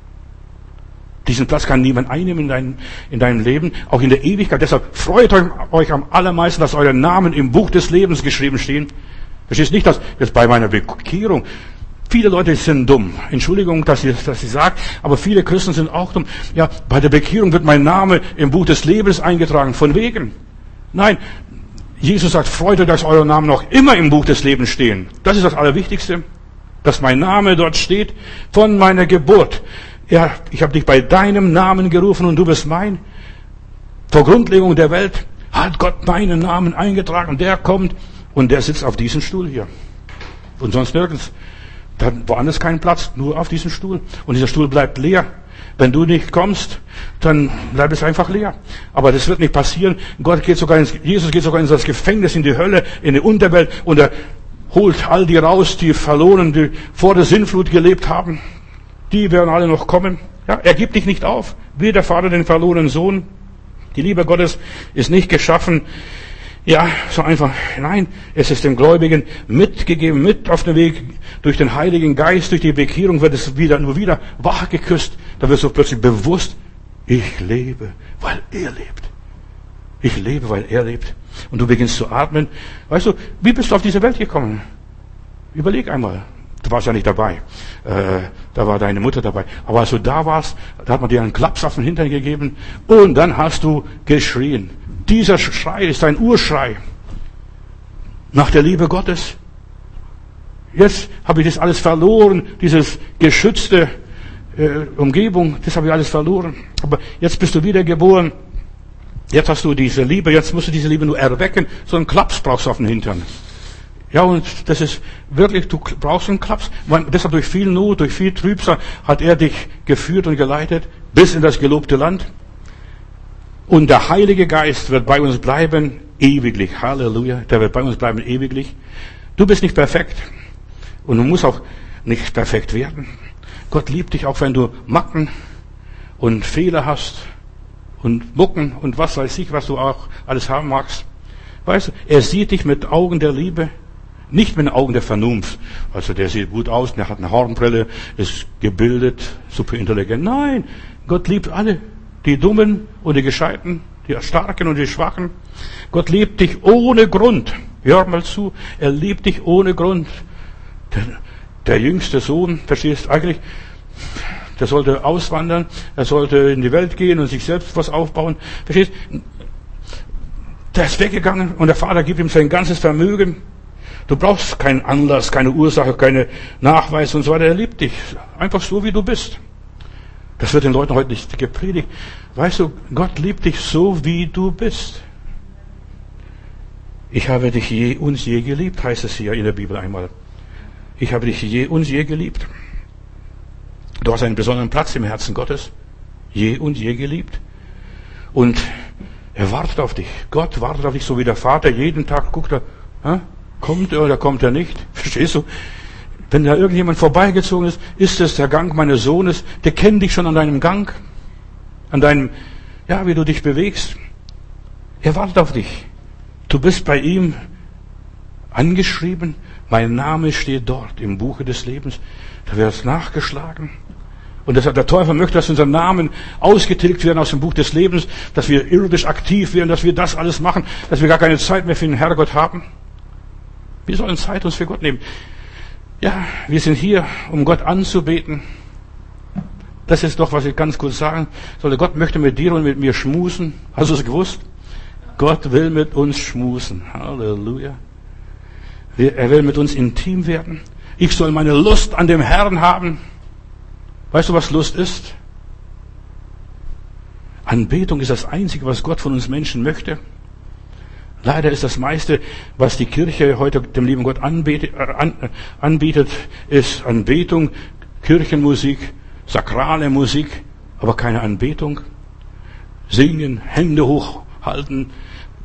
Diesen Platz kann niemand einnehmen in, dein, in deinem Leben, auch in der Ewigkeit. Deshalb freut euch, euch am allermeisten, dass eure Namen im Buch des Lebens geschrieben stehen. Verstehst nicht, dass jetzt bei meiner Bekehrung, viele Leute sind dumm. Entschuldigung, dass ich das ich sage, aber viele Christen sind auch dumm. Ja, bei der Bekehrung wird mein Name im Buch des Lebens eingetragen. Von wegen. Nein, Jesus sagt, freut euch, dass eure Namen noch immer im Buch des Lebens stehen. Das ist das Allerwichtigste, dass mein Name dort steht von meiner Geburt. Ja, ich habe dich bei deinem Namen gerufen und du bist mein. Vor Grundlegung der Welt hat Gott meinen Namen eingetragen. Der kommt und der sitzt auf diesem Stuhl hier. Und sonst nirgends. Dann woanders keinen Platz, nur auf diesem Stuhl. Und dieser Stuhl bleibt leer. Wenn du nicht kommst, dann bleibt es einfach leer. Aber das wird nicht passieren. Gott geht sogar ins, Jesus geht sogar in das Gefängnis, in die Hölle, in die Unterwelt und er holt all die raus, die verloren, die vor der Sinnflut gelebt haben. Die werden alle noch kommen. Ja, er gibt dich nicht auf. Wie der Vater den verlorenen Sohn. Die Liebe Gottes ist nicht geschaffen, ja, so einfach. Nein, es ist dem Gläubigen mitgegeben, mit auf den Weg. Durch den Heiligen Geist, durch die Bekehrung wird es wieder, nur wieder wach geküsst. Da wirst du plötzlich bewusst, ich lebe, weil er lebt. Ich lebe, weil er lebt. Und du beginnst zu atmen. Weißt du, wie bist du auf diese Welt gekommen? Überleg einmal. Du warst ja nicht dabei. Äh, da war deine Mutter dabei. Aber als du da warst, da hat man dir einen Klaps auf den Hintern gegeben und dann hast du geschrien. Dieser Schrei ist ein Urschrei nach der Liebe Gottes. Jetzt habe ich das alles verloren, dieses geschützte äh, Umgebung, das habe ich alles verloren. Aber jetzt bist du wiedergeboren. Jetzt hast du diese Liebe, jetzt musst du diese Liebe nur erwecken. So einen Klaps brauchst du auf den Hintern. Ja, und das ist wirklich, du brauchst einen Klaps. Man, deshalb durch viel Not, durch viel Trübsal hat er dich geführt und geleitet bis in das gelobte Land. Und der Heilige Geist wird bei uns bleiben ewiglich. Halleluja. Der wird bei uns bleiben ewiglich. Du bist nicht perfekt. Und du musst auch nicht perfekt werden. Gott liebt dich auch, wenn du Macken und Fehler hast und Mucken und was weiß ich, was du auch alles haben magst. Weißt du, er sieht dich mit Augen der Liebe. Nicht mit den Augen der Vernunft. Also der sieht gut aus, der hat eine Hornbrille, ist gebildet, super intelligent. Nein, Gott liebt alle. Die Dummen und die Gescheiten, die Starken und die Schwachen. Gott liebt dich ohne Grund. Hör mal zu, er liebt dich ohne Grund. Der, der jüngste Sohn, verstehst du, eigentlich, der sollte auswandern, er sollte in die Welt gehen und sich selbst was aufbauen. Verstehst du? Der ist weggegangen und der Vater gibt ihm sein ganzes Vermögen. Du brauchst keinen Anlass, keine Ursache, keine Nachweis und so weiter. Er liebt dich. Einfach so, wie du bist. Das wird den Leuten heute nicht gepredigt. Weißt du, Gott liebt dich so, wie du bist. Ich habe dich je, uns je geliebt, heißt es hier in der Bibel einmal. Ich habe dich je, uns je geliebt. Du hast einen besonderen Platz im Herzen Gottes. Je und je geliebt. Und er wartet auf dich. Gott wartet auf dich, so wie der Vater. Jeden Tag guckt er, hä? Kommt er oder kommt er nicht? Verstehst du? Wenn da irgendjemand vorbeigezogen ist, ist es der Gang meines Sohnes. Der kennt dich schon an deinem Gang. An deinem, ja, wie du dich bewegst. Er wartet auf dich. Du bist bei ihm angeschrieben. Mein Name steht dort im Buche des Lebens. Da wird es nachgeschlagen. Und deshalb der Teufel möchte, dass unsere Namen ausgetilgt werden aus dem Buch des Lebens, dass wir irdisch aktiv werden, dass wir das alles machen, dass wir gar keine Zeit mehr für den Herrgott haben. Wir sollen Zeit uns für Gott nehmen. Ja, wir sind hier, um Gott anzubeten. Das ist doch, was ich ganz kurz sagen sollte. Gott möchte mit dir und mit mir schmusen. Hast du es gewusst? Gott will mit uns schmusen. Halleluja. Er will mit uns intim werden. Ich soll meine Lust an dem Herrn haben. Weißt du, was Lust ist? Anbetung ist das Einzige, was Gott von uns Menschen möchte. Leider ist das meiste, was die Kirche heute dem lieben Gott anbietet, anbietet, ist Anbetung, Kirchenmusik, sakrale Musik, aber keine Anbetung. Singen, Hände hochhalten,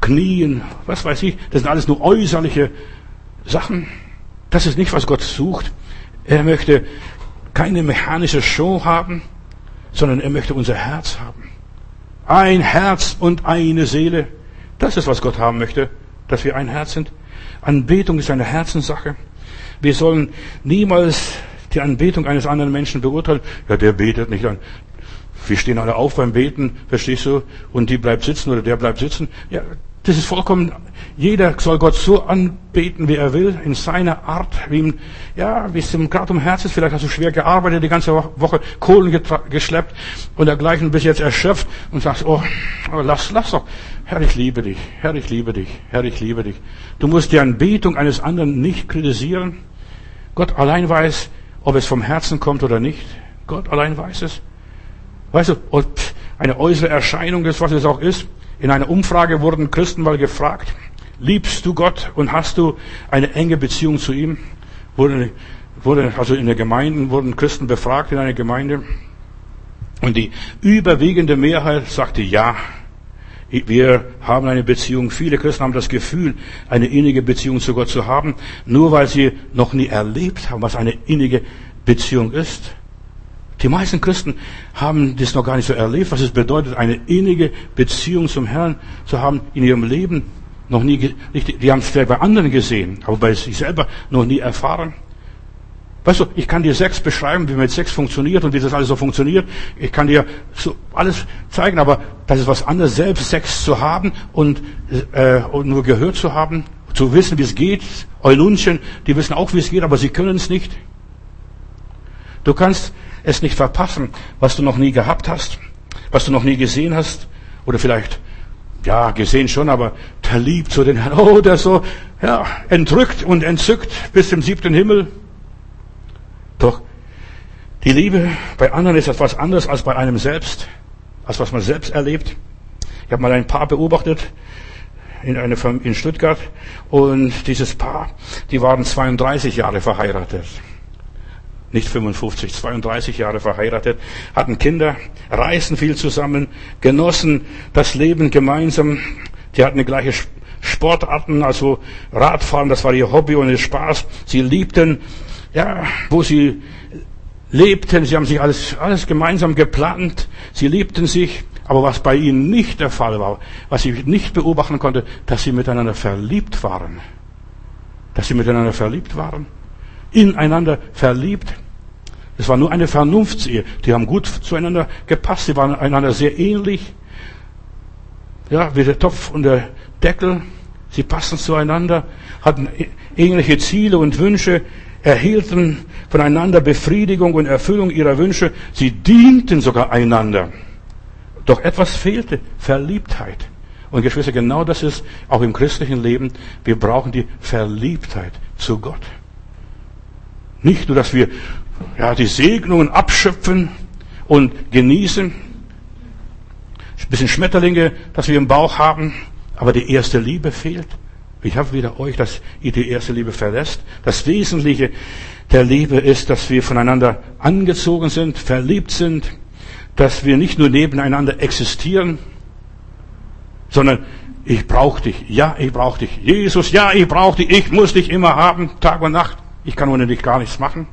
knien, was weiß ich. Das sind alles nur äußerliche Sachen. Das ist nicht, was Gott sucht. Er möchte keine mechanische Show haben, sondern er möchte unser Herz haben. Ein Herz und eine Seele. Das ist, was Gott haben möchte, dass wir ein Herz sind. Anbetung ist eine Herzenssache. Wir sollen niemals die Anbetung eines anderen Menschen beurteilen. Ja, der betet nicht an. Wir stehen alle auf beim Beten, verstehst du? Und die bleibt sitzen oder der bleibt sitzen. Ja, das ist vollkommen, jeder soll Gott so anbeten, wie er will, in seiner Art, wie ihm, ja, wie es ihm gerade um Herz ist. Vielleicht hast du schwer gearbeitet, die ganze Woche Kohlen getra- geschleppt und dergleichen, bist jetzt erschöpft und sagst, oh, oh, lass, lass doch. Herr, ich liebe dich. Herr, ich liebe dich. Herr, ich liebe dich. Du musst die Anbetung eines anderen nicht kritisieren. Gott allein weiß, ob es vom Herzen kommt oder nicht. Gott allein weiß es. Weißt du, ob eine äußere Erscheinung ist, was es auch ist. In einer Umfrage wurden Christen mal gefragt, liebst du Gott und hast du eine enge Beziehung zu ihm? Wurde, wurde, also in der Gemeinde wurden Christen befragt in einer Gemeinde. Und die überwiegende Mehrheit sagte ja. Wir haben eine Beziehung. Viele Christen haben das Gefühl, eine innige Beziehung zu Gott zu haben, nur weil sie noch nie erlebt haben, was eine innige Beziehung ist. Die meisten Christen haben das noch gar nicht so erlebt, was es bedeutet, eine innige Beziehung zum Herrn zu haben in ihrem Leben. Noch nie, die haben es vielleicht bei anderen gesehen, aber bei sich selber noch nie erfahren. Weißt du, ich kann dir Sex beschreiben, wie mit Sex funktioniert und wie das alles so funktioniert. Ich kann dir so alles zeigen, aber das ist was anderes, selbst Sex zu haben und, äh, und nur gehört zu haben, zu wissen, wie es geht. Eulunchen, die wissen auch, wie es geht, aber sie können es nicht. Du kannst es nicht verpassen, was du noch nie gehabt hast, was du noch nie gesehen hast, oder vielleicht, ja, gesehen schon, aber verliebt zu den Herrn, oh, der so, ja, entrückt und entzückt bis zum siebten Himmel. Doch, die Liebe bei anderen ist etwas anderes als bei einem selbst, als was man selbst erlebt. Ich habe mal ein Paar beobachtet in, eine, in Stuttgart und dieses Paar, die waren zweiunddreißig Jahre verheiratet. Nicht fünfundfünfzig, zweiunddreißig Jahre verheiratet, hatten Kinder, reisten viel zusammen, genossen das Leben gemeinsam. Die hatten die gleiche Sportarten, also Radfahren, das war ihr Hobby und ihr Spaß. Sie liebten, ja, wo sie lebten, sie haben sich alles, alles gemeinsam geplant, sie liebten sich, aber was bei ihnen nicht der Fall war, was ich nicht beobachten konnte, dass sie miteinander verliebt waren. Dass sie miteinander verliebt waren. Ineinander verliebt. Es war nur eine Vernunftsehe. Die haben gut zueinander gepasst. Sie waren einander sehr ähnlich. Ja, wie der Topf und der Deckel. Sie passen zueinander, hatten ähnliche Ziele und Wünsche, erhielten voneinander Befriedigung und Erfüllung ihrer Wünsche. Sie dienten sogar einander. Doch etwas fehlte, Verliebtheit. Und Geschwister, genau das ist auch im christlichen Leben. Wir brauchen die Verliebtheit zu Gott. Nicht nur, dass wir ja, die Segnungen abschöpfen und genießen. Ein bisschen Schmetterlinge, dass wir im Bauch haben, aber die erste Liebe fehlt. Ich habe wieder euch, dass ihr die erste Liebe verlässt. Das Wesentliche der Liebe ist, dass wir voneinander angezogen sind, verliebt sind, dass wir nicht nur nebeneinander existieren, sondern ich brauche dich, ja, ich brauche dich. Jesus, ja, ich brauche dich, ich muss dich immer haben, Tag und Nacht. Ich kann ohne dich gar nichts machen.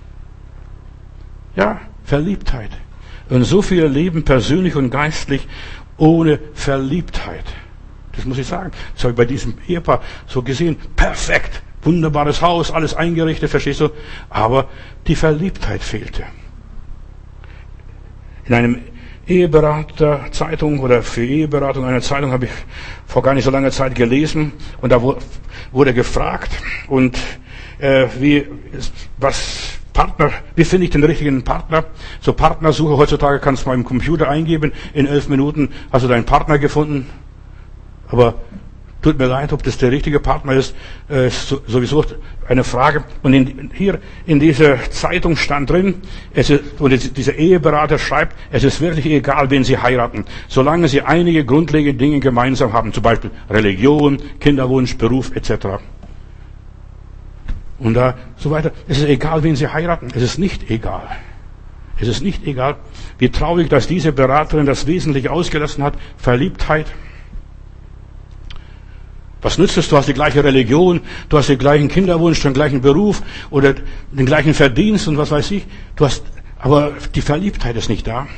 Ja, Verliebtheit. Und so viele leben persönlich und geistlich ohne Verliebtheit. Das muss ich sagen. Das habe ich bei diesem Ehepaar so gesehen. Perfekt. Wunderbares Haus, alles eingerichtet, verstehst du? Aber die Verliebtheit fehlte. In einem Eheberater-Zeitung oder für Eheberatung einer Zeitung habe ich vor gar nicht so langer Zeit gelesen. Und da wurde gefragt und Äh, wie, was, Partner, wie finde ich den richtigen Partner? So Partnersuche, heutzutage kannst du mal im Computer eingeben, in elf Minuten hast du deinen Partner gefunden. Aber tut mir leid, ob das der richtige Partner ist, äh, ist sowieso eine Frage. Und in, hier in dieser Zeitung stand drin, es ist, und dieser Eheberater schreibt, es ist wirklich egal, wen sie heiraten, solange sie einige grundlegende Dinge gemeinsam haben, zum Beispiel Religion, Kinderwunsch, Beruf et cetera. Und da so weiter. Es ist egal, wen sie heiraten. Es ist nicht egal. Es ist nicht egal. Wie traurig, dass diese Beraterin das Wesentliche ausgelassen hat. Verliebtheit. Was nützt es? Du hast die gleiche Religion, du hast den gleichen Kinderwunsch, den gleichen Beruf oder den gleichen Verdienst und was weiß ich. Du hast, aber die Verliebtheit ist nicht da.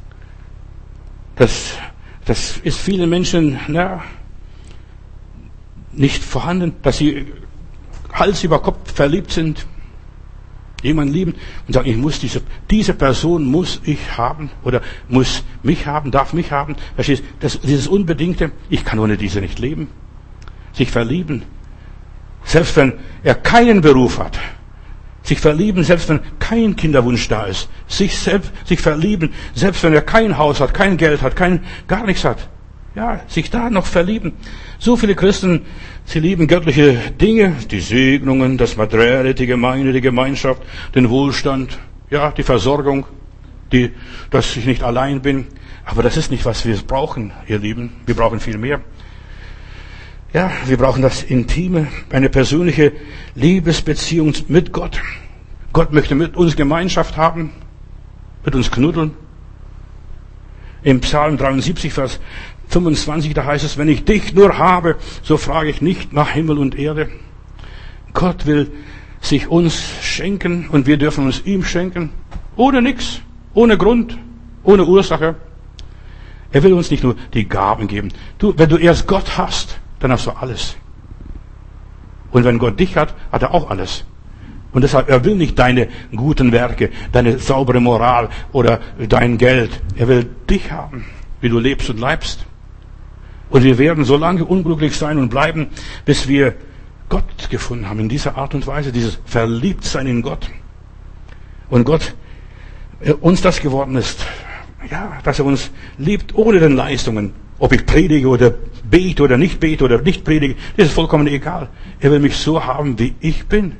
Das, das ist vielen Menschen, na, nicht vorhanden, dass sie Hals über Kopf verliebt sind, jemanden lieben und sagen, ich muss diese, diese Person muss ich haben oder muss mich haben, darf mich haben. Verstehst? Das, dieses Unbedingte, ich kann ohne diese nicht leben. Sich verlieben, selbst wenn er keinen Beruf hat. Sich verlieben, selbst wenn kein Kinderwunsch da ist. Sich selbst, sich verlieben, selbst wenn er kein Haus hat, kein Geld hat, kein, gar nichts hat. Ja, sich da noch verlieben. So viele Christen, sie lieben göttliche Dinge, die Segnungen, das Materielle, die Gemeinde, die Gemeinschaft, den Wohlstand, ja, die Versorgung, die, dass ich nicht allein bin. Aber das ist nicht, was wir brauchen, ihr Lieben. Wir brauchen viel mehr. Ja, wir brauchen das Intime, eine persönliche Liebesbeziehung mit Gott. Gott möchte mit uns Gemeinschaft haben, mit uns knuddeln. Im Psalm dreiundsiebzig, Vers fünfundzwanzig, da heißt es, wenn ich dich nur habe, so frage ich nicht nach Himmel und Erde. Gott will sich uns schenken und wir dürfen uns ihm schenken. Ohne nix, ohne Grund, ohne Ursache. Er will uns nicht nur die Gaben geben. Du, wenn du erst Gott hast, dann hast du alles. Und wenn Gott dich hat, hat er auch alles. Und deshalb, er will nicht deine guten Werke, deine saubere Moral oder dein Geld. Er will dich haben, wie du lebst und bleibst. Und wir werden so lange unglücklich sein und bleiben, bis wir Gott gefunden haben. In dieser Art und Weise, dieses Verliebtsein in Gott. Und Gott, uns das geworden ist, ja, dass er uns liebt ohne den Leistungen. Ob ich predige oder bete oder nicht bete oder nicht predige, das ist vollkommen egal. Er will mich so haben, wie ich bin.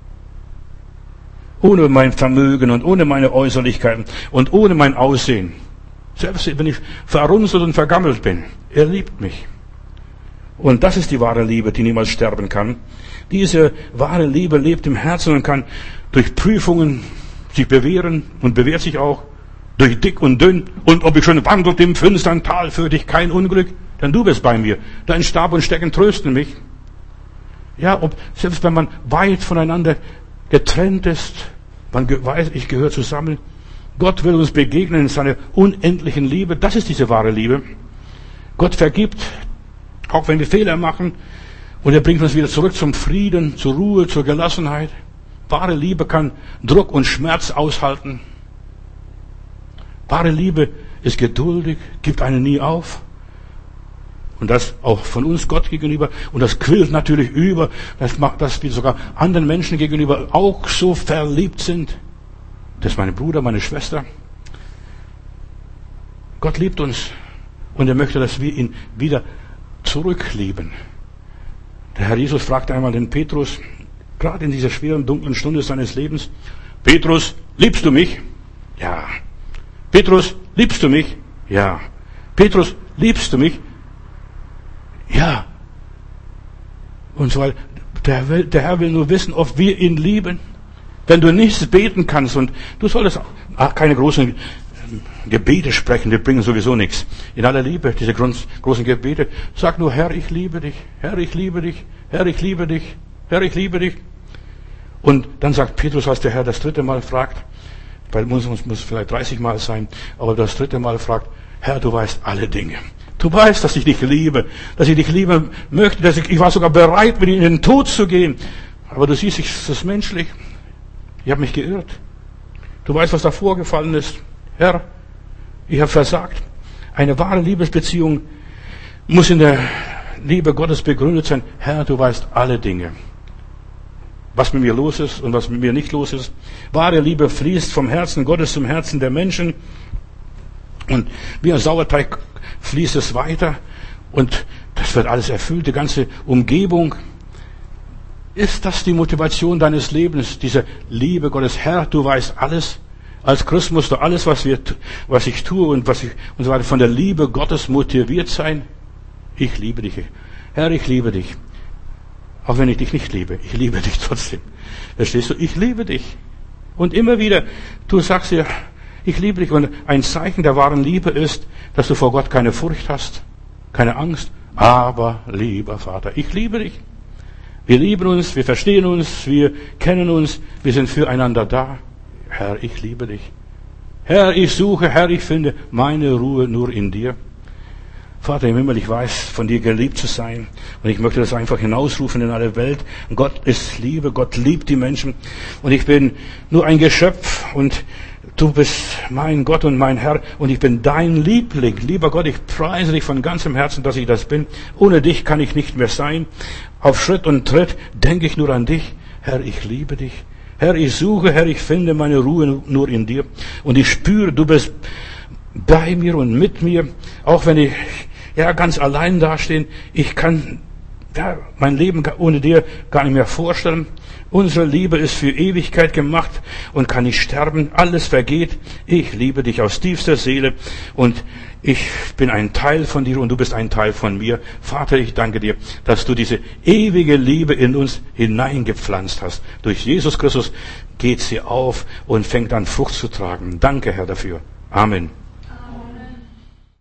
Ohne mein Vermögen und ohne meine Äußerlichkeiten und ohne mein Aussehen. Selbst wenn ich verrunzelt und vergammelt bin. Er liebt mich. Und das ist die wahre Liebe, die niemals sterben kann. Diese wahre Liebe lebt im Herzen und kann durch Prüfungen sich bewähren und bewährt sich auch. Durch dick und dünn, und ob ich schon wandelt im finstern Tal, für dich kein Unglück, denn du bist bei mir. Dein Stab und Stecken trösten mich. Ja, ob, selbst wenn man weit voneinander getrennt ist, man weiß, ich gehöre zusammen. Gott will uns begegnen in seiner unendlichen Liebe. Das ist diese wahre Liebe. Gott vergibt, auch wenn wir Fehler machen, und er bringt uns wieder zurück zum Frieden, zur Ruhe, zur Gelassenheit. Wahre Liebe kann Druck und Schmerz aushalten. Wahre Liebe ist geduldig, gibt einen nie auf. Und das auch von uns Gott gegenüber. Und das quillt natürlich über, das macht, dass wir sogar anderen Menschen gegenüber auch so verliebt sind. Das ist mein Bruder, meine Schwester. Gott liebt uns. Und er möchte, dass wir ihn wieder zurücklieben. Der Herr Jesus fragte einmal den Petrus, gerade in dieser schweren, dunklen Stunde seines Lebens, Petrus, liebst du mich? Ja. Petrus, liebst du mich? Ja. Petrus, liebst du mich? Ja. Und so, der, will, der Herr will nur wissen, ob wir ihn lieben. Wenn du nichts beten kannst und du solltest ach, keine großen Gebete sprechen, die bringen sowieso nichts. In aller Liebe, diese großen Gebete, sag nur, Herr, ich liebe dich, Herr, ich liebe dich, Herr, ich liebe dich, Herr, ich liebe dich. Und dann sagt Petrus, als der Herr das dritte Mal fragt, weil muss, muss, muss vielleicht dreißig Mal sein, aber das dritte Mal fragt, Herr, du weißt alle Dinge. Du weißt, dass ich dich liebe, dass ich dich lieben möchte, dass ich, ich war sogar bereit, mit dir in den Tod zu gehen. Aber du siehst, ich, das ist menschlich. Ich habe mich geirrt. Du weißt, was da vorgefallen ist. Herr, ich habe versagt. Eine wahre Liebesbeziehung muss in der Liebe Gottes begründet sein. Herr, du weißt alle Dinge. Was mit mir los ist und was mit mir nicht los ist. Wahre Liebe fließt vom Herzen Gottes zum Herzen der Menschen. Und wie ein Sauerteig fließt es weiter. Und das wird alles erfüllt, die ganze Umgebung. Ist das die Motivation deines Lebens, diese Liebe Gottes? Herr, du weißt alles. Als Christ musst du alles, was, wir, was ich tue und was ich und so weiter, von der Liebe Gottes motiviert sein. Ich liebe dich. Herr, ich liebe dich. Auch wenn ich dich nicht liebe, ich liebe dich trotzdem. Verstehst du? Ich liebe dich. Und immer wieder, du sagst dir, ich liebe dich. Und ein Zeichen der wahren Liebe ist, dass du vor Gott keine Furcht hast, keine Angst, Aber, lieber Vater, ich liebe dich. Wir lieben uns, wir verstehen uns, wir kennen uns, wir sind füreinander da. Herr, ich liebe dich. Herr, ich suche, Herr, ich finde meine Ruhe nur in dir. Vater im Himmel, ich weiß, von dir geliebt zu sein. Und ich möchte das einfach hinausrufen in alle Welt. Gott ist Liebe, Gott liebt die Menschen. Und ich bin nur ein Geschöpf und du bist mein Gott und mein Herr und ich bin dein Liebling. Lieber Gott, ich preise dich von ganzem Herzen, dass ich das bin. Ohne dich kann ich nicht mehr sein. Auf Schritt und Tritt denke ich nur an dich. Herr, ich liebe dich. Herr, ich suche, Herr, ich finde meine Ruhe nur in dir. Und ich spüre, du bist bei mir und mit mir. Auch wenn ich ja ganz allein dastehen. Ich kann ja, mein Leben ohne dir gar nicht mehr vorstellen. Unsere Liebe ist für Ewigkeit gemacht und kann nicht sterben. Alles vergeht. Ich liebe dich aus tiefster Seele und ich bin ein Teil von dir und du bist ein Teil von mir. Vater, ich danke dir, dass du diese ewige Liebe in uns hineingepflanzt hast. Durch Jesus Christus geht sie auf und fängt an Frucht zu tragen. Danke, Herr, dafür. Amen.